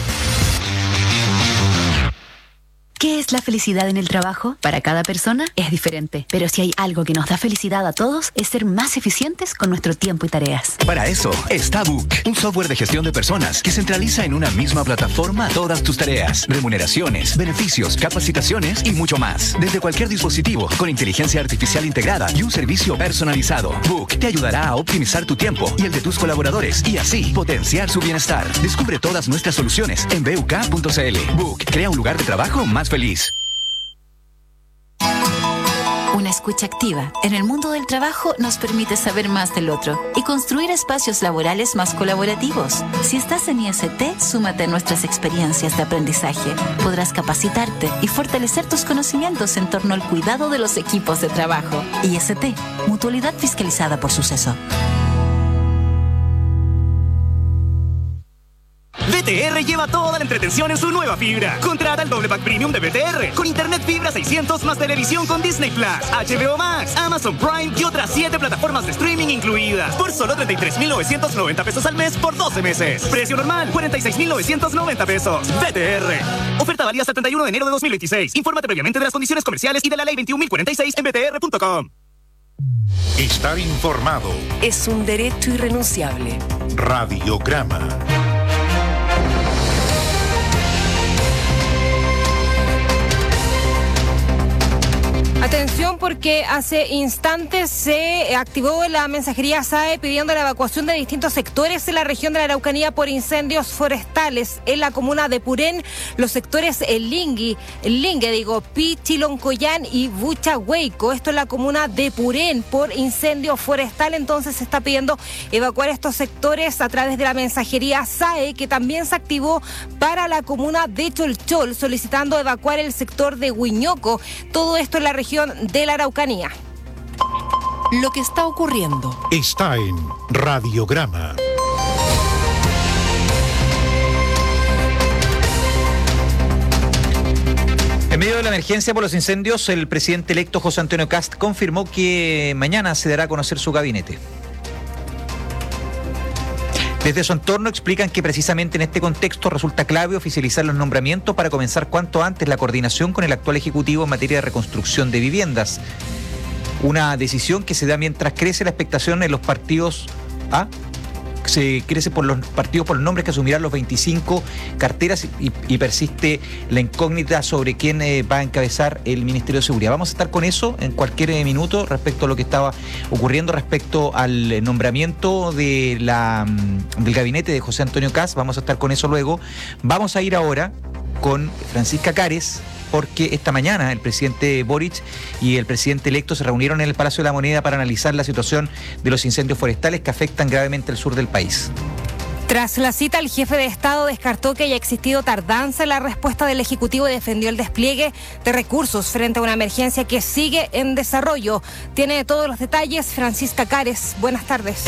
¿Qué es la felicidad en el trabajo? Para cada persona es diferente, pero si hay algo que nos da felicidad a todos es ser más eficientes con nuestro tiempo y tareas. Para eso está Book, un software de gestión de personas que centraliza en una misma plataforma todas tus tareas, remuneraciones, beneficios, capacitaciones y mucho más. Desde cualquier dispositivo, con inteligencia artificial integrada y un servicio personalizado. Book te ayudará a optimizar tu tiempo y el de tus colaboradores y así potenciar su bienestar. Descubre todas nuestras soluciones en b u k punto c l. Book crea un lugar de trabajo más feliz. Una escucha activa en el mundo del trabajo nos permite saber más del otro y construir espacios laborales más colaborativos. Si estás en I S T, súmate a nuestras experiencias de aprendizaje. Podrás capacitarte y fortalecer tus conocimientos en torno al cuidado de los equipos de trabajo. I S T, mutualidad fiscalizada por Suceso. B T R lleva toda la entretención en su nueva fibra. Contrata el doble pack premium de B T R con internet fibra seiscientos más televisión con Disney Plus, H B O Max, Amazon Prime y otras siete plataformas de streaming incluidas por solo treinta y tres mil novecientos noventa pesos al mes por doce meses. Precio normal cuarenta y seis mil novecientos noventa pesos. B T R. Oferta válida hasta el treinta y uno de enero de dos mil veintiséis. Infórmate previamente de las condiciones comerciales y de la ley veintiún mil cuarenta y seis en b t r punto com. Estar informado es un derecho irrenunciable. Radiograma. Atención, porque hace instantes se activó la mensajería S A E pidiendo la evacuación de distintos sectores de la región de la Araucanía por incendios forestales en la comuna de Purén, los sectores El Lingui, El Lingue, digo, Pichiloncoyán y Buchahueico. Esto es la comuna de Purén por incendio forestal. Entonces se está pidiendo evacuar estos sectores a través de la mensajería S A E, que también se activó para la comuna de Cholchol, solicitando evacuar el sector de Huiñoco. Todo esto en la región de la Araucanía. Lo que está ocurriendo está en Radiograma. En medio de la emergencia por los incendios, el presidente electo José Antonio Kast confirmó que mañana se dará a conocer su gabinete. Desde su entorno explican que precisamente en este contexto resulta clave oficializar los nombramientos para comenzar cuanto antes la coordinación con el actual Ejecutivo en materia de reconstrucción de viviendas. Una decisión que se da mientras crece la expectación en los partidos. ¿Ah? se crece por los partidos por los nombres que asumirán los veinticinco carteras y, y persiste la incógnita sobre quién eh, va a encabezar el Ministerio de Seguridad. Vamos a estar con eso en cualquier eh, minuto respecto a lo que estaba ocurriendo respecto al nombramiento de la, del gabinete de José Antonio Kast. Vamos a estar con eso luego. Vamos a ir ahora con Francisca Cares, porque esta mañana el presidente Boric y el presidente electo se reunieron en el Palacio de la Moneda para analizar la situación de los incendios forestales que afectan gravemente el sur del país. Tras la cita, el jefe de Estado descartó que haya existido tardanza en la respuesta del Ejecutivo y defendió el despliegue de recursos frente a una emergencia que sigue en desarrollo. Tiene todos los detalles Francisca Cares. Buenas tardes.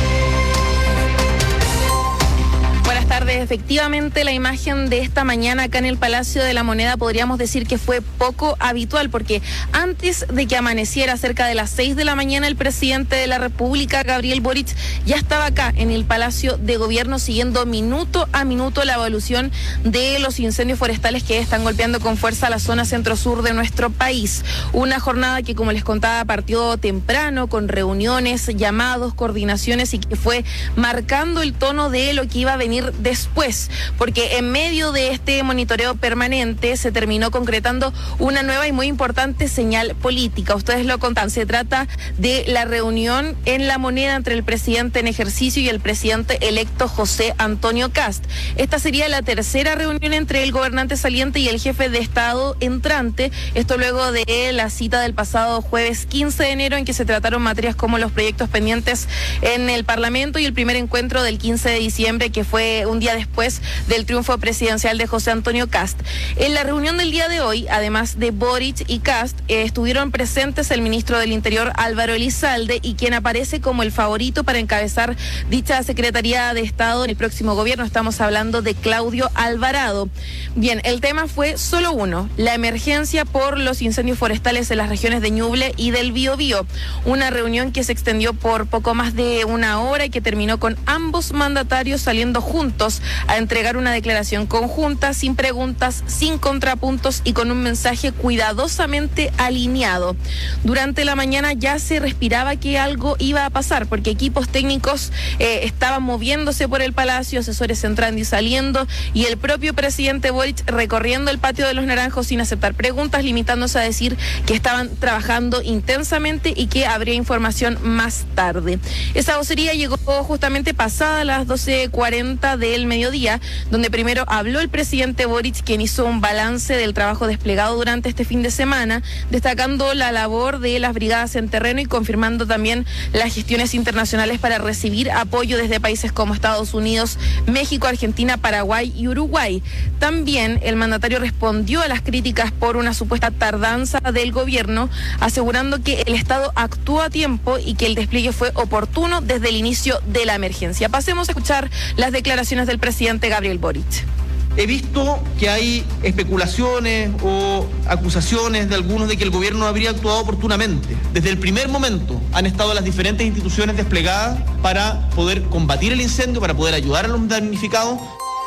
Buenas tardes. Efectivamente, la imagen de esta mañana acá en el Palacio de la Moneda podríamos decir que fue poco habitual, porque antes de que amaneciera, cerca de las seis de la mañana, el presidente de la República, Gabriel Boric, ya estaba acá en el Palacio de Gobierno siguiendo minuto a minuto la evolución de los incendios forestales que están golpeando con fuerza la zona centro-sur de nuestro país. Una jornada que, como les contaba, partió temprano con reuniones, llamados, coordinaciones y que fue marcando el tono de lo que iba a venir después, porque en medio de este monitoreo permanente se terminó concretando una nueva y muy importante señal política. Ustedes lo contan, se trata de la reunión en La Moneda entre el presidente en ejercicio y el presidente electo José Antonio Kast. Esta sería la tercera reunión entre el gobernante saliente y el jefe de Estado entrante, esto luego de la cita del pasado jueves quince de enero en que se trataron materias como los proyectos pendientes en el Parlamento y el primer encuentro del quince de diciembre, que fue un día después del triunfo presidencial de José Antonio Kast. En la reunión del día de hoy, además de Boric y Kast, eh, estuvieron presentes el ministro del Interior Álvaro Elizalde, y quien aparece como el favorito para encabezar dicha Secretaría de Estado en el próximo gobierno. Estamos hablando de Claudio Alvarado. Bien, el tema fue solo uno: la emergencia por los incendios forestales en las regiones de Ñuble y del Biobío. Una reunión que se extendió por poco más de una hora y que terminó con ambos mandatarios saliendo juntos a entregar una declaración conjunta, sin preguntas, sin contrapuntos y con un mensaje cuidadosamente alineado. Durante la mañana ya se respiraba que algo iba a pasar, porque equipos técnicos eh, estaban moviéndose por el palacio, asesores entrando y saliendo, y el propio presidente Boric recorriendo el patio de los Naranjos sin aceptar preguntas, limitándose a decir que estaban trabajando intensamente y que habría información más tarde. Esa vocería llegó justamente pasada las doce cuarenta del mediodía, donde primero habló el presidente Boric, quien hizo un balance del trabajo desplegado durante este fin de semana, destacando la labor de las brigadas en terreno y confirmando también las gestiones internacionales para recibir apoyo desde países como Estados Unidos, México, Argentina, Paraguay y Uruguay. También el mandatario respondió a las críticas por una supuesta tardanza del gobierno, asegurando que el Estado actuó a tiempo y que el despliegue fue oportuno desde el inicio de la emergencia. Pasemos a escuchar las declaraciones del presidente Gabriel Boric. He visto que hay especulaciones o acusaciones de algunos de que el gobierno habría actuado oportunamente. Desde el primer momento han estado las diferentes instituciones desplegadas para poder combatir el incendio, para poder ayudar a los damnificados.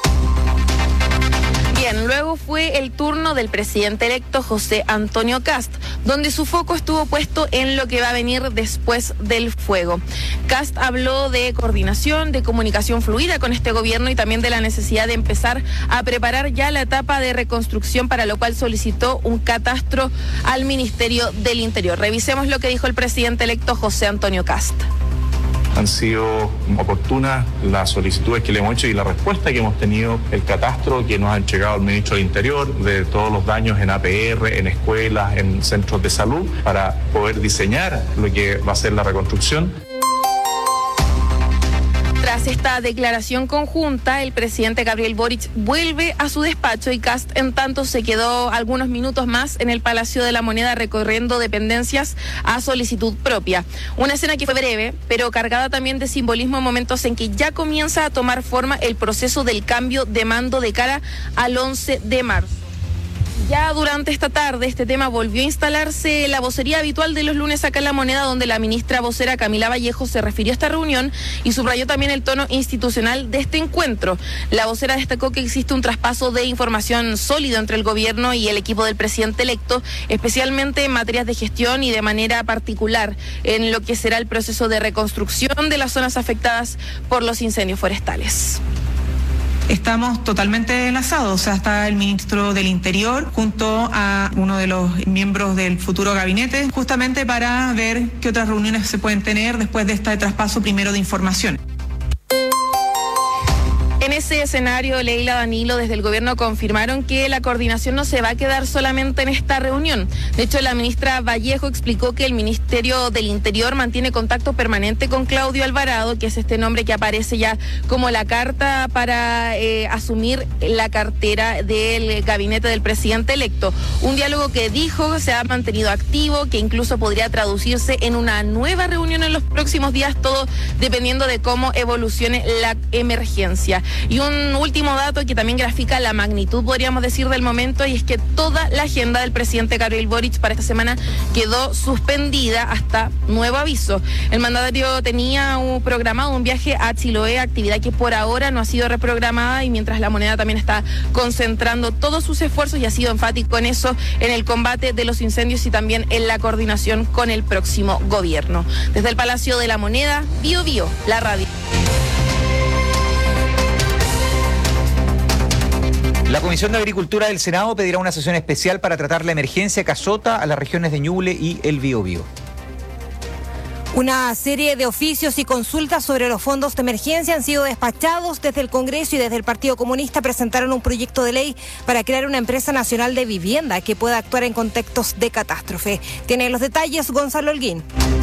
Bien, luego fue el turno del presidente electo José Antonio Kast, donde su foco estuvo puesto en lo que va a venir después del fuego. Kast habló de coordinación, de comunicación fluida con este gobierno y también de la necesidad de empezar a preparar ya la etapa de reconstrucción, para lo cual solicitó un catastro al Ministerio del Interior. Revisemos lo que dijo el presidente electo José Antonio Kast. Han sido oportunas las solicitudes que le hemos hecho y la respuesta que hemos tenido, el catastro que nos ha entregado el ministro del Interior de todos los daños en A P R, en escuelas, en centros de salud, para poder diseñar lo que va a ser la reconstrucción. Tras esta declaración conjunta, el presidente Gabriel Boric vuelve a su despacho y Kast, en tanto, se quedó algunos minutos más en el Palacio de la Moneda recorriendo dependencias a solicitud propia. Una escena que fue breve, pero cargada también de simbolismo en momentos en que ya comienza a tomar forma el proceso del cambio de mando de cara al once de marzo. Ya durante esta tarde este tema volvió a instalarse la vocería habitual de los lunes acá en La Moneda, donde la ministra vocera Camila Vallejo se refirió a esta reunión y subrayó también el tono institucional de este encuentro. La vocera destacó que existe un traspaso de información sólido entre el gobierno y el equipo del presidente electo, especialmente en materias de gestión y de manera particular en lo que será el proceso de reconstrucción de las zonas afectadas por los incendios forestales. Estamos totalmente enlazados, o sea, está el ministro del Interior junto a uno de los miembros del futuro gabinete, justamente para ver qué otras reuniones se pueden tener después de este traspaso primero de información. En ese escenario, Leila, Danilo, desde el gobierno confirmaron que la coordinación no se va a quedar solamente en esta reunión. De hecho, la ministra Vallejo explicó que el Ministerio del Interior mantiene contacto permanente con Claudio Alvarado, que es este nombre que aparece ya como la carta para eh, asumir la cartera del gabinete del presidente electo. Un diálogo que dijo se ha mantenido activo, que incluso podría traducirse en una nueva reunión en los próximos días, todo dependiendo de cómo evolucione la emergencia. Y un último dato que también grafica la magnitud, podríamos decir, del momento, y es que toda la agenda del presidente Gabriel Boric para esta semana quedó suspendida hasta nuevo aviso. El mandatario tenía un, programado un viaje a Chiloé, actividad que por ahora no ha sido reprogramada, y mientras La Moneda también está concentrando todos sus esfuerzos y ha sido enfático en eso, en el combate de los incendios y también en la coordinación con el próximo gobierno. Desde el Palacio de La Moneda, Bio Bio, la radio. La Comisión de Agricultura del Senado pedirá una sesión especial para tratar la emergencia que azota a las regiones de Ñuble y el Biobío. Una serie de oficios y consultas sobre los fondos de emergencia han sido despachados desde el Congreso, y desde el Partido Comunista presentaron un proyecto de ley para crear una empresa nacional de vivienda que pueda actuar en contextos de catástrofe. Tiene los detalles Gonzalo Holguín.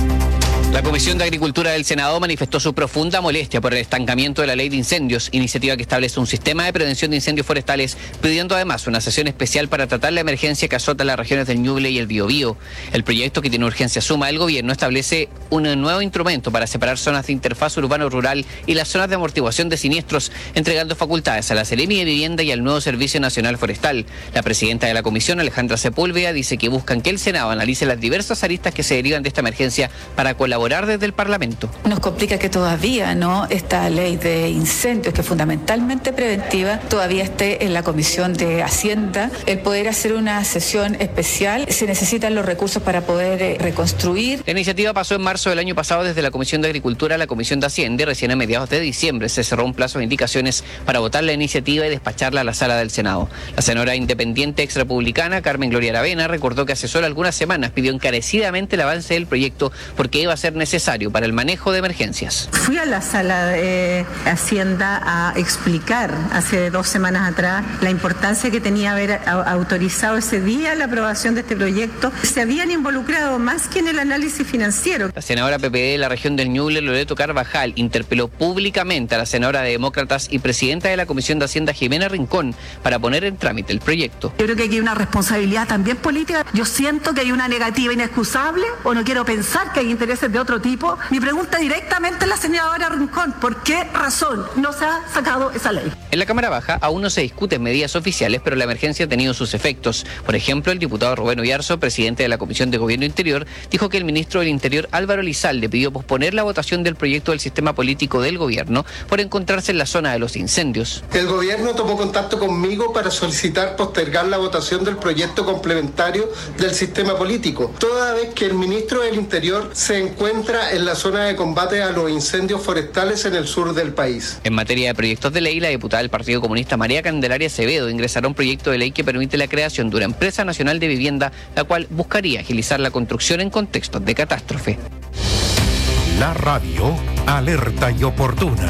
La Comisión de Agricultura del Senado manifestó su profunda molestia por el estancamiento de la Ley de Incendios, iniciativa que establece un sistema de prevención de incendios forestales, pidiendo además una sesión especial para tratar la emergencia que azota las regiones del Ñuble y el Biobío. El proyecto, que tiene urgencia suma del gobierno, establece un nuevo instrumento para separar zonas de interfaz urbano-rural y las zonas de amortiguación de siniestros, entregando facultades a la Seremi de Vivienda y al nuevo Servicio Nacional Forestal. La presidenta de la comisión, Alejandra Sepúlveda, dice que buscan que el Senado analice las diversas aristas que se derivan de esta emergencia para colaborar desde el Parlamento. Nos complica que todavía no esta ley de incendios, que es fundamentalmente preventiva, todavía esté en la Comisión de Hacienda. El poder hacer una sesión especial, se necesitan los recursos para poder eh, reconstruir. La iniciativa pasó en marzo del año pasado desde la Comisión de Agricultura a la Comisión de Hacienda, y recién a mediados de diciembre se cerró un plazo de indicaciones para votar la iniciativa y despacharla a la sala del Senado. La senadora independiente exrepublicana Carmen Gloria Aravena recordó que hace solo algunas semanas pidió encarecidamente el avance del proyecto porque iba a ser necesario para el manejo de emergencias. Fui a la sala de Hacienda a explicar hace dos semanas atrás la importancia que tenía haber autorizado ese día la aprobación de este proyecto. Se habían involucrado más que en el análisis financiero. La senadora P P D de la región del Ñuble, Loreto Carvajal, interpeló públicamente a la senadora de Demócratas y presidenta de la Comisión de Hacienda, Jimena Rincón, para poner en trámite el proyecto. Yo creo que aquí hay una responsabilidad también política. Yo siento que hay una negativa inexcusable, o no quiero pensar que hay intereses de otro tipo. Mi pregunta directamente a la senadora Rincón: ¿por qué razón no se ha sacado esa ley? En la Cámara Baja aún no se discuten medidas oficiales, pero la emergencia ha tenido sus efectos. Por ejemplo, el diputado Rubén Oyarzo, presidente de la Comisión de Gobierno Interior, dijo que el ministro del Interior, Álvaro Elizalde, pidió posponer la votación del proyecto del sistema político del gobierno por encontrarse en la zona de los incendios. El gobierno tomó contacto conmigo para solicitar postergar la votación del proyecto complementario del sistema político, toda vez que el ministro del Interior se encuentra en la zona de combate a los incendios forestales en el sur del país. En materia de proyectos de ley, la diputada del Partido Comunista María Candelaria Acevedo ingresará un proyecto de ley que permite la creación de una empresa nacional de vivienda, la cual buscaría agilizar la construcción en contextos de catástrofe. La radio, alerta y oportuna.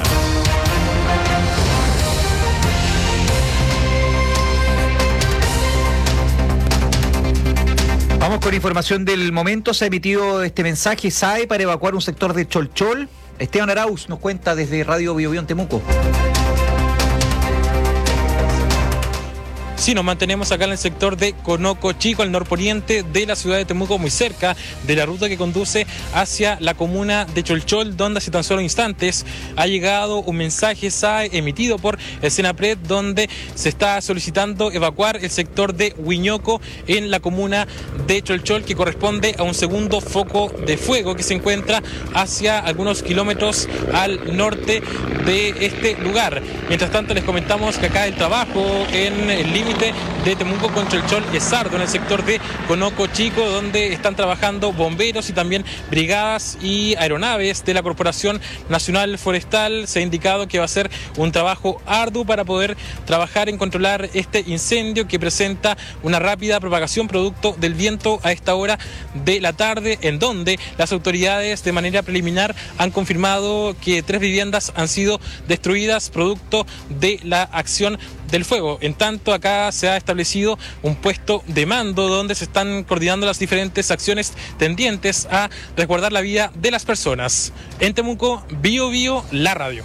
Vamos con información del momento. Se ha emitido este mensaje S A E para evacuar un sector de Cholchol. Esteban Arauz nos cuenta desde Radio Biobío en Temuco. Sí, nos mantenemos acá en el sector de Conoco Chico, al norponiente de la ciudad de Temuco, muy cerca de la ruta que conduce hacia la comuna de Cholchol, donde hace tan solo instantes ha llegado un mensaje S A E emitido por el Senapred, donde se está solicitando evacuar el sector de Huiñoco en la comuna de Cholchol, que corresponde a un segundo foco de fuego que se encuentra hacia algunos kilómetros al norte de este lugar. Mientras tanto, les comentamos que acá el trabajo en el límite de Temuco con Cholchol es arduo en el sector de Conoco Chico, donde están trabajando bomberos y también brigadas y aeronaves de la Corporación Nacional Forestal. Se ha indicado que va a ser un trabajo arduo para poder trabajar en controlar este incendio que presenta una rápida propagación producto del viento a esta hora de la tarde, en donde las autoridades de manera preliminar han confirmado que tres viviendas han sido destruidas producto de la acción del fuego. En tanto, acá se ha establecido un puesto de mando donde se están coordinando las diferentes acciones tendientes a resguardar la vida de las personas. En Temuco, Bio Bio, la radio.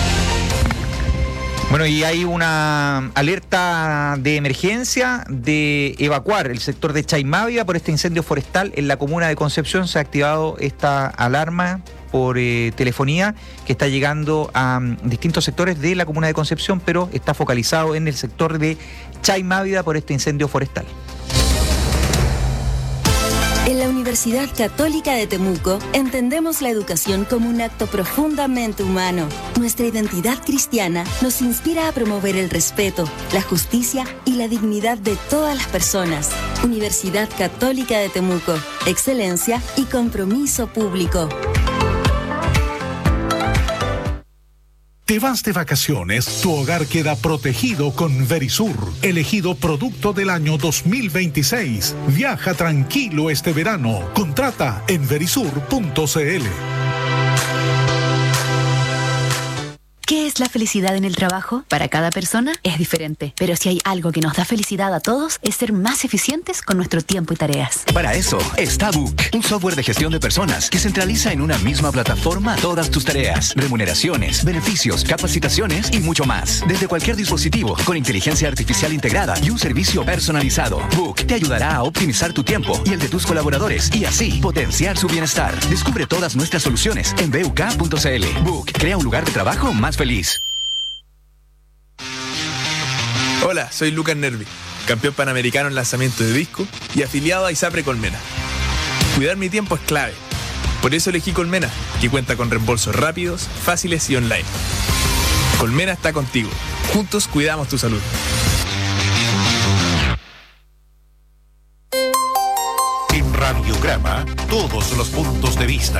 Bueno, y hay una alerta de emergencia de evacuar el sector de Chaimávida por este incendio forestal en la comuna de Concepción. Se ha activado esta alarma por eh, telefonía que está llegando a um, distintos sectores de la comuna de Concepción, pero está focalizado en el sector de Chaimávida por este incendio forestal. En la Universidad Católica de Temuco entendemos la educación como un acto profundamente humano. Nuestra identidad cristiana nos inspira a promover el respeto, la justicia y la dignidad de todas las personas. Universidad Católica de Temuco, excelencia y compromiso público. ¿Te vas de vacaciones? Tu hogar queda protegido con Verisur, elegido producto del año dos mil veintiséis. Viaja tranquilo este verano. Contrata en verisur punto c l. ¿Qué es la felicidad en el trabajo? Para cada persona es diferente, pero si hay algo que nos da felicidad a todos es ser más eficientes con nuestro tiempo y tareas. Para eso está Book, un software de gestión de personas que centraliza en una misma plataforma todas tus tareas, remuneraciones, beneficios, capacitaciones y mucho más. Desde cualquier dispositivo, con inteligencia artificial integrada y un servicio personalizado. Book te ayudará a optimizar tu tiempo y el de tus colaboradores y así potenciar su bienestar. Descubre todas nuestras soluciones en b u k punto c l. Book crea un lugar de trabajo más feliz. Hola, soy Lucas Nervi, campeón panamericano en lanzamiento de disco y afiliado a ISAPRE Colmena. Cuidar mi tiempo es clave. Por eso elegí Colmena, que cuenta con reembolsos rápidos, fáciles y online. Colmena está contigo. Juntos cuidamos tu salud. En Radiograma, todos los puntos de vista.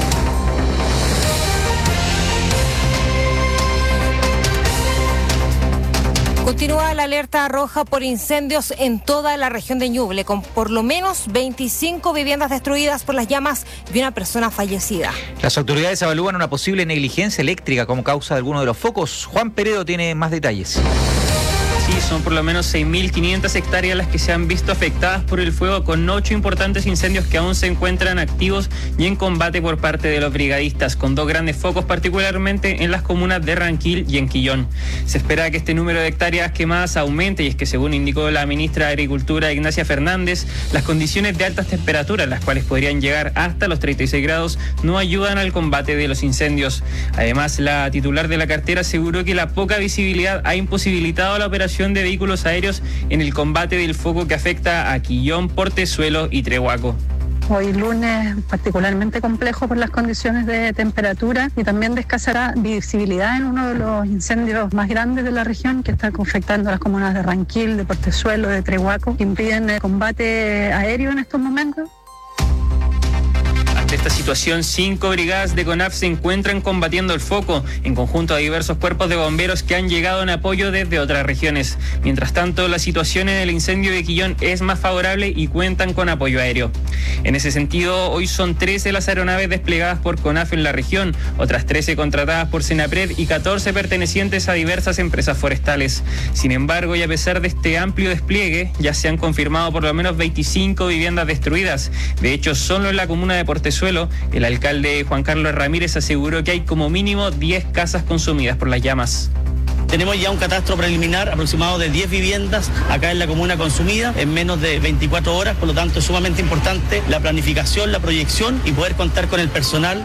Continúa la alerta roja por incendios en toda la región de Ñuble, con por lo menos veinticinco viviendas destruidas por las llamas y una persona fallecida. Las autoridades evalúan una posible negligencia eléctrica como causa de alguno de los focos. Juan Peredo tiene más detalles. Sí, son por lo menos seis mil quinientas hectáreas las que se han visto afectadas por el fuego, con ocho importantes incendios que aún se encuentran activos y en combate por parte de los brigadistas, con dos grandes focos particularmente en las comunas de Ranquil y en Quillón. Se espera que este número de hectáreas quemadas aumente, y es que, según indicó la ministra de Agricultura, Ignacia Fernández, las condiciones de altas temperaturas, las cuales podrían llegar hasta los treinta y seis grados, no ayudan al combate de los incendios. Además, la titular de la cartera aseguró que la poca visibilidad ha imposibilitado la operación de vehículos aéreos en el combate del fuego que afecta a Quillón, Portezuelo y Trehuaco. Hoy lunes particularmente complejo por las condiciones de temperatura y también de escasa visibilidad en uno de los incendios más grandes de la región, que está afectando a las comunas de Ranquil, de Portezuelo, de Trehuaco, que impiden el combate aéreo en estos momentos. Ante esta situación, cinco brigadas de CONAF se encuentran combatiendo el foco, en conjunto a diversos cuerpos de bomberos que han llegado en apoyo desde otras regiones. Mientras tanto, la situación en el incendio de Quillón es más favorable y cuentan con apoyo aéreo. En ese sentido, hoy son trece las aeronaves desplegadas por CONAF en la región, otras trece contratadas por Senapred y catorce pertenecientes a diversas empresas forestales. Sin embargo, y a pesar de este amplio despliegue, ya se han confirmado por lo menos veinticinco viviendas destruidas. De hecho, solo en la comuna de Portezuelo, el alcalde Juan Carlos Ramírez aseguró que hay como mínimo diez casas consumidas por las llamas. Tenemos ya un catastro preliminar aproximado de diez viviendas acá en la comuna consumida en menos de veinticuatro horas, por lo tanto es sumamente importante la planificación, la proyección y poder contar con el personal.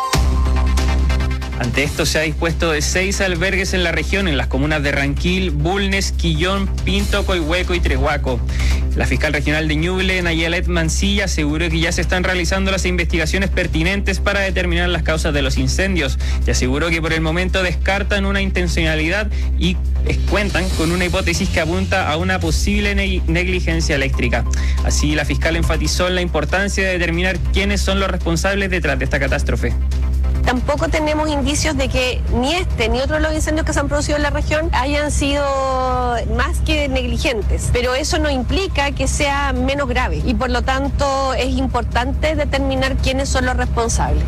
Ante esto se ha dispuesto de seis albergues en la región, en las comunas de Ranquil, Bulnes, Quillón, Pinto, Coihueco y Trehuaco. La fiscal regional de Ñuble, Nayalet Mancilla, aseguró que ya se están realizando las investigaciones pertinentes para determinar las causas de los incendios y aseguró que por el momento descartan una intencionalidad y cuentan con una hipótesis que apunta a una posible ne- negligencia eléctrica. Así, la fiscal enfatizó en la importancia de determinar quiénes son los responsables detrás de esta catástrofe. Tampoco tenemos indicios de que ni este ni otro de los incendios que se han producido en la región hayan sido más que negligentes, pero eso no implica que sea menos grave y por lo tanto es importante determinar quiénes son los responsables.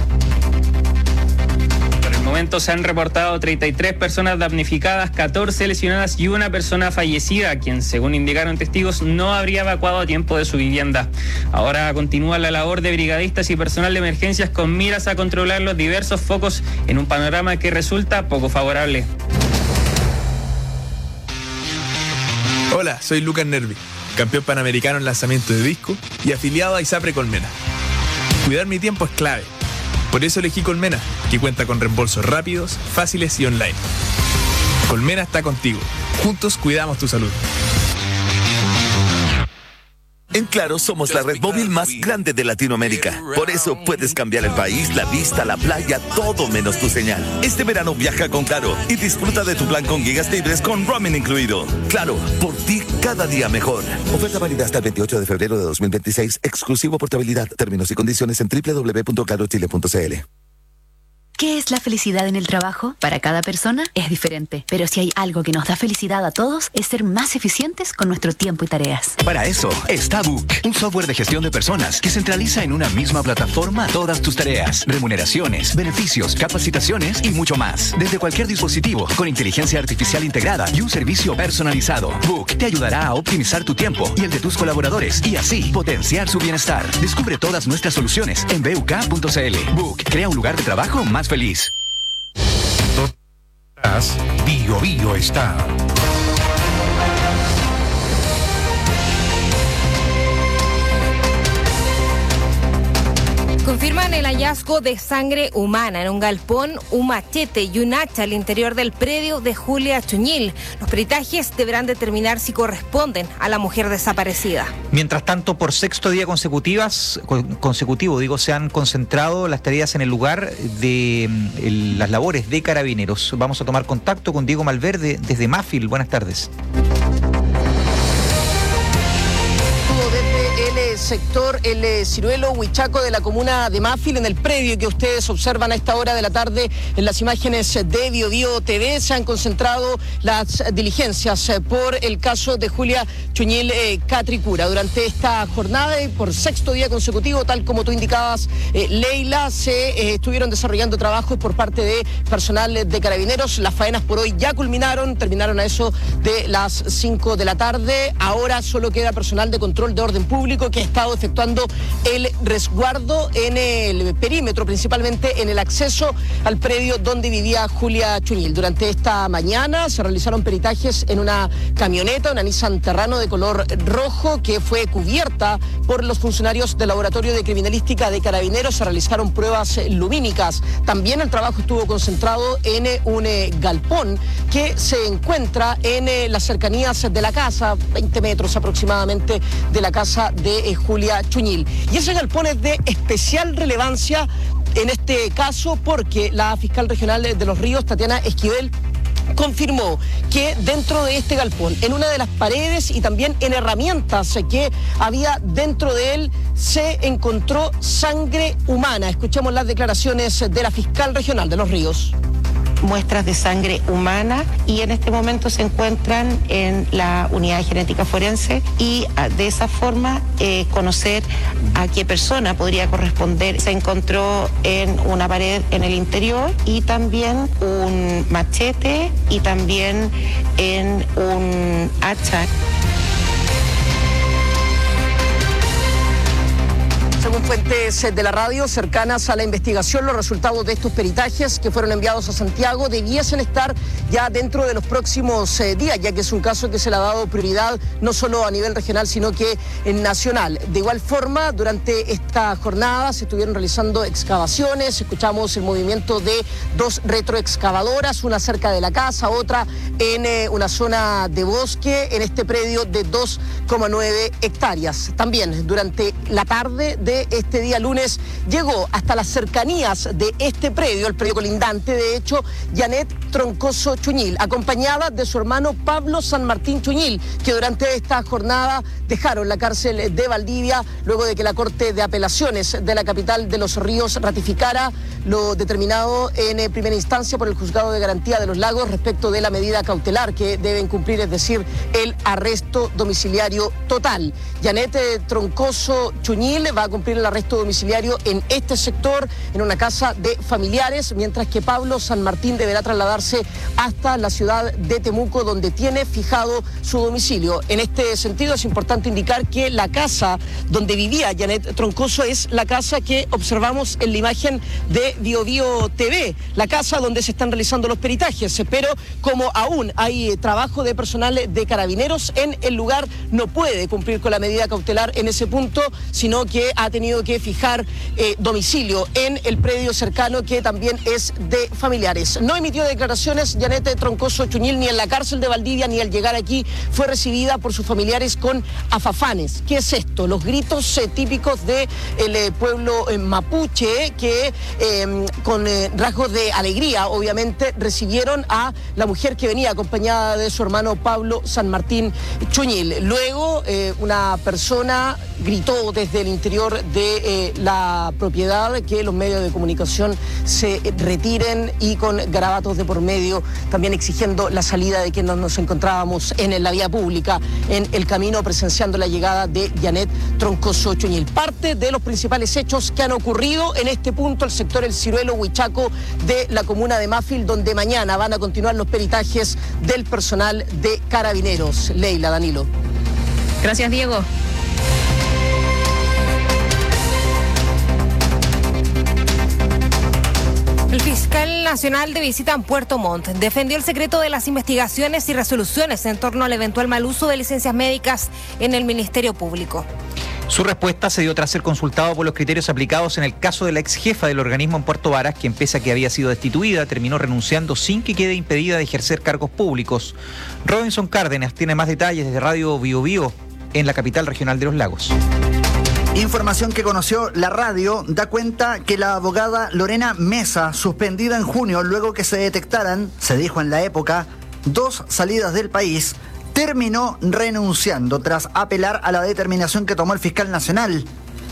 Por el momento se han reportado treinta y tres personas damnificadas, catorce lesionadas y una persona fallecida, quien, según indicaron testigos, no habría evacuado a tiempo de su vivienda. Ahora continúa la labor de brigadistas y personal de emergencias con miras a controlar los diversos focos en un panorama que resulta poco favorable. Hola, soy Lucas Nervi, campeón panamericano en lanzamiento de disco y afiliado a ISAPRE Colmena. Cuidar mi tiempo es clave. Por eso elegí Colmena, que cuenta con reembolsos rápidos, fáciles y online. Colmena está contigo. Juntos cuidamos tu salud. En Claro somos la red móvil más grande de Latinoamérica. Por eso puedes cambiar el país, la vista, la playa, todo menos tu señal. Este verano viaja con Claro y disfruta de tu plan con gigas libres con roaming incluido. Claro, por ti cada día mejor. Oferta válida hasta el veintiocho de febrero de dos mil veintiséis. Exclusivo portabilidad. Términos y condiciones en doble u doble u doble u punto claro chile punto c l. ¿Qué es la felicidad en el trabajo? Para cada persona es diferente, pero si hay algo que nos da felicidad a todos es ser más eficientes con nuestro tiempo y tareas. Para eso está Book, un software de gestión de personas que centraliza en una misma plataforma todas tus tareas, remuneraciones, beneficios, capacitaciones y mucho más. Desde cualquier dispositivo, con inteligencia artificial integrada y un servicio personalizado. Book te ayudará a optimizar tu tiempo y el de tus colaboradores y así potenciar su bienestar. Descubre todas nuestras soluciones en b u k punto c l. Book crea un lugar de trabajo más feliz. Bio Bio está. Confirman el hallazgo de sangre humana en un galpón, un machete y un hacha al interior del predio de Julia Chuñil. Los peritajes deberán determinar si corresponden a la mujer desaparecida. Mientras tanto, por sexto día consecutivas, consecutivo, digo, se han concentrado las tareas en el lugar de el, las labores de carabineros. Vamos a tomar contacto con Diego Malverde desde Mafil. Buenas tardes. El sector El Ciruelo, Huichaco, de la comuna de Mafil, en el predio que ustedes observan a esta hora de la tarde en las imágenes de Bio Bio T V, se han concentrado las diligencias por el caso de Julia Chuñil eh, Catricura. Durante esta jornada y por sexto día consecutivo, tal como tú indicabas, eh, Leila, se eh, estuvieron desarrollando trabajos por parte de personal de carabineros. Las faenas por hoy ya culminaron, terminaron a eso de las cinco de la tarde. Ahora solo queda personal de control de orden público que ha estado efectuando el resguardo en el perímetro, principalmente en el acceso al predio donde vivía Julia Chuñil. Durante esta mañana se realizaron peritajes en una camioneta, una Nissan Terrano de color rojo, que fue cubierta por los funcionarios del Laboratorio de Criminalística de Carabineros. Se realizaron pruebas lumínicas. También el trabajo estuvo concentrado en un galpón que se encuentra en las cercanías de la casa, veinte metros aproximadamente de la casa de eh, Julia Chuñil. Y ese galpón es de especial relevancia en este caso porque la fiscal regional de Los Ríos, Tatiana Esquivel, confirmó que dentro de este galpón, en una de las paredes y también en herramientas que había dentro de él, se encontró sangre humana. Escuchemos las declaraciones de la fiscal regional de Los Ríos. Muestras de sangre humana y en este momento se encuentran en la unidad de genética forense y de esa forma eh, conocer a qué persona podría corresponder. Se encontró en una pared en el interior y también un machete y también en un hacha. Según fuentes de la radio cercanas a la investigación, los resultados de estos peritajes que fueron enviados a Santiago debiesen estar ya dentro de los próximos eh, días, ya que es un caso que se le ha dado prioridad no solo a nivel regional, sino que en nacional. De igual forma, durante esta jornada se estuvieron realizando excavaciones, escuchamos el movimiento de dos retroexcavadoras, una cerca de la casa, otra en eh, una zona de bosque, en este predio de dos coma nueve hectáreas. También durante la tarde de este día lunes llegó hasta las cercanías de este predio, el predio colindante, de hecho, Janet Troncoso Chuñil, acompañada de su hermano Pablo San Martín Chuñil, que durante esta jornada dejaron la cárcel de Valdivia luego de que la Corte de Apelaciones de la capital de Los Ríos ratificara lo determinado en primera instancia por el Juzgado de Garantía de los Lagos respecto de la medida cautelar que deben cumplir, es decir, el arresto domiciliario total. Janet Troncoso Chuñil va a cumplir el arresto domiciliario en este sector, en una casa de familiares, mientras que Pablo San Martín deberá trasladarse hasta la ciudad de Temuco, donde tiene fijado su domicilio. En este sentido, es importante indicar que la casa donde vivía Janet Troncoso es la casa que observamos en la imagen de Bio Bio T V, la casa donde se están realizando los peritajes, pero como aún hay trabajo de personal de Carabineros en el lugar, no puede cumplir con la medida cautelar en ese punto, sino que ha tenido que fijar eh, domicilio en el predio cercano, que también es de familiares. No emitió declaraciones Janet Troncoso Chuñil ni en la cárcel de Valdivia, ni al llegar aquí fue recibida por sus familiares con afafanes. ¿Qué es esto? Los gritos eh, típicos del de eh, pueblo eh, mapuche, que eh, con eh, rasgos de alegría, obviamente, recibieron a la mujer que venía acompañada de su hermano Pablo San Martín Chuñil. Luego, eh, una persona gritó desde el interior de eh, la propiedad que los medios de comunicación se retiren, y con garabatos de por medio también exigiendo la salida de quienes nos encontrábamos en la vía pública, en el camino, presenciando la llegada de Janet Troncoso Chuñil. Parte de los principales hechos que han ocurrido en este punto, el sector El Ciruelo Huichaco de la comuna de Mafil, donde mañana van a continuar los peritajes del personal de Carabineros. Leila, Danilo. Gracias, Diego. El fiscal nacional de visita en Puerto Montt defendió el secreto de las investigaciones y resoluciones en torno al eventual mal uso de licencias médicas en el Ministerio Público. Su respuesta se dio tras ser consultado por los criterios aplicados en el caso de la ex jefa del organismo en Puerto Varas, quien, pese a que había sido destituida, terminó renunciando sin que quede impedida de ejercer cargos públicos. Robinson Cárdenas tiene más detalles desde Radio Bio Bio en la capital regional de Los Lagos. Información que conoció la radio da cuenta que la abogada Lorena Mesa, suspendida en junio luego que se detectaran, se dijo en la época, dos salidas del país, terminó renunciando tras apelar a la determinación que tomó el fiscal nacional.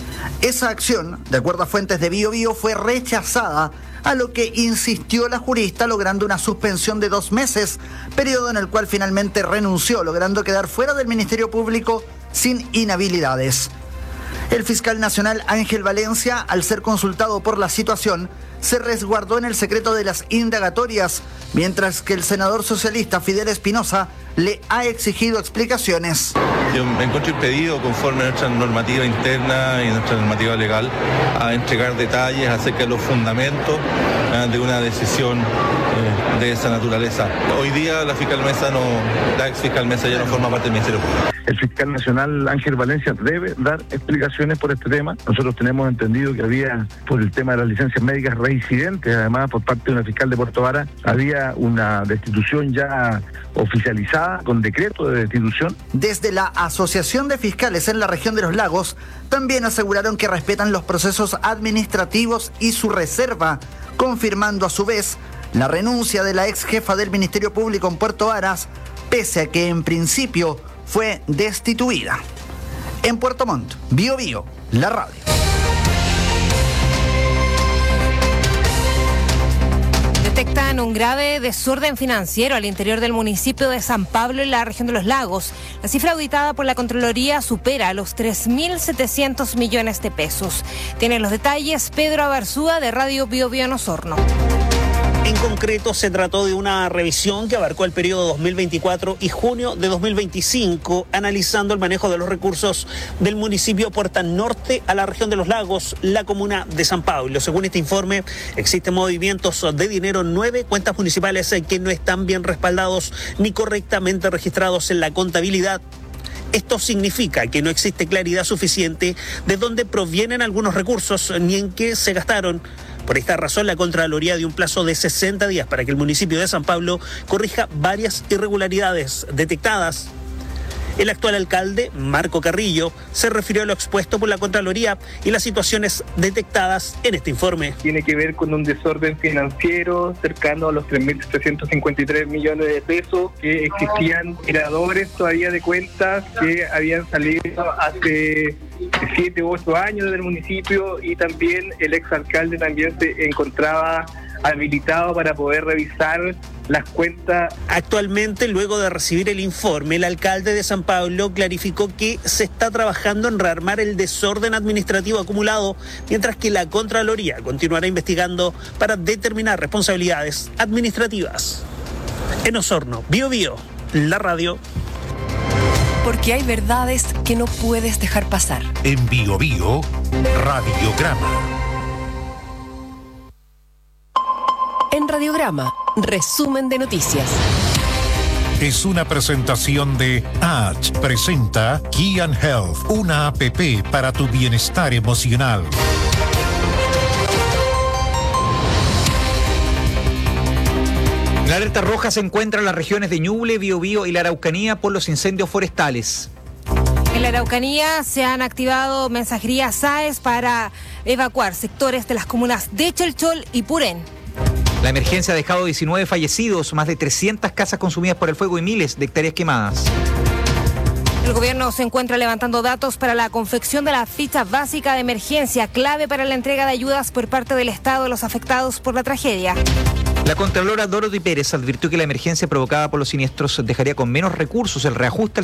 Esa acción, de acuerdo a fuentes de Bio Bio, fue rechazada, a lo que insistió la jurista, logrando una suspensión de dos meses, periodo en el cual finalmente renunció, logrando quedar fuera del Ministerio Público sin inhabilidades. El fiscal nacional Ángel Valencia, al ser consultado por la situación, se resguardó en el secreto de las indagatorias, mientras que el senador socialista Fidel Espinosa le ha exigido explicaciones. Yo me encuentro impedido, conforme a nuestra normativa interna y nuestra normativa legal, a entregar detalles acerca de los fundamentos uh, de una decisión uh, de esa naturaleza. Hoy día la fiscal Mesa no, la ex fiscal Mesa ya no forma parte del Ministerio Público. El fiscal nacional Ángel Valencia debe dar explicaciones por este tema. Nosotros tenemos entendido que había, por el tema de las licencias médicas reincidentes, además por parte de una fiscal de Puerto Varas, había una destitución ya oficializada con decreto de destitución. Desde la Asociación de Fiscales en la región de Los Lagos también aseguraron que respetan los procesos administrativos y su reserva, confirmando a su vez la renuncia de la ex jefa del Ministerio Público en Puerto Varas, pese a que en principio fue destituida. En Puerto Montt, Bio Bio, la radio. Detectan un grave desorden financiero al interior del municipio de San Pablo, en la región de Los Lagos. La cifra auditada por la Contraloría supera los tres mil setecientos millones de pesos. Tienen los detalles Pedro Abarzúa, de Radio Bio Bio en Osorno. En concreto, se trató de una revisión que abarcó el periodo dos mil veinticuatro y junio de dos mil veinticinco, analizando el manejo de los recursos del municipio Puerta Norte a la región de Los Lagos, la comuna de San Pablo. Según este informe, existen movimientos de dinero en nueve cuentas municipales que no están bien respaldados ni correctamente registrados en la contabilidad. Esto significa que no existe claridad suficiente de dónde provienen algunos recursos ni en qué se gastaron. Por esta razón, la Contraloría dio un plazo de sesenta días para que el municipio de San Pablo corrija varias irregularidades detectadas. El actual alcalde, Marco Carrillo, se refirió a lo expuesto por la Contraloría y las situaciones detectadas en este informe. Tiene que ver con un desorden financiero cercano a los tres mil setecientos cincuenta y tres millones de pesos, que existían tiradores todavía de cuentas que habían salido hace siete u ocho años del municipio, y también el exalcalde también se encontraba habilitado para poder revisar las cuentas. Actualmente, luego de recibir el informe, el alcalde de San Pablo clarificó que se está trabajando en rearmar el desorden administrativo acumulado, mientras que la Contraloría continuará investigando para determinar responsabilidades administrativas. En Osorno, Bio Bio, la radio. Porque hay verdades que no puedes dejar pasar. En Bio Bio, Radiograma. En Radiograma, resumen de noticias. Es una presentación de H. Presenta Key and Health, una app para tu bienestar emocional. La alerta roja se encuentra en las regiones de Ñuble, Biobío y la Araucanía por los incendios forestales. En la Araucanía se han activado mensajerías S A E S para evacuar sectores de las comunas de Cholchol y Purén. La emergencia ha dejado diecinueve fallecidos, más de trescientas casas consumidas por el fuego y miles de hectáreas quemadas. El gobierno se encuentra levantando datos para la confección de la ficha básica de emergencia, clave para la entrega de ayudas por parte del Estado a los afectados por la tragedia. La contralora Dorothy Pérez advirtió que la emergencia provocada por los siniestros dejaría con menos recursos el reajuste al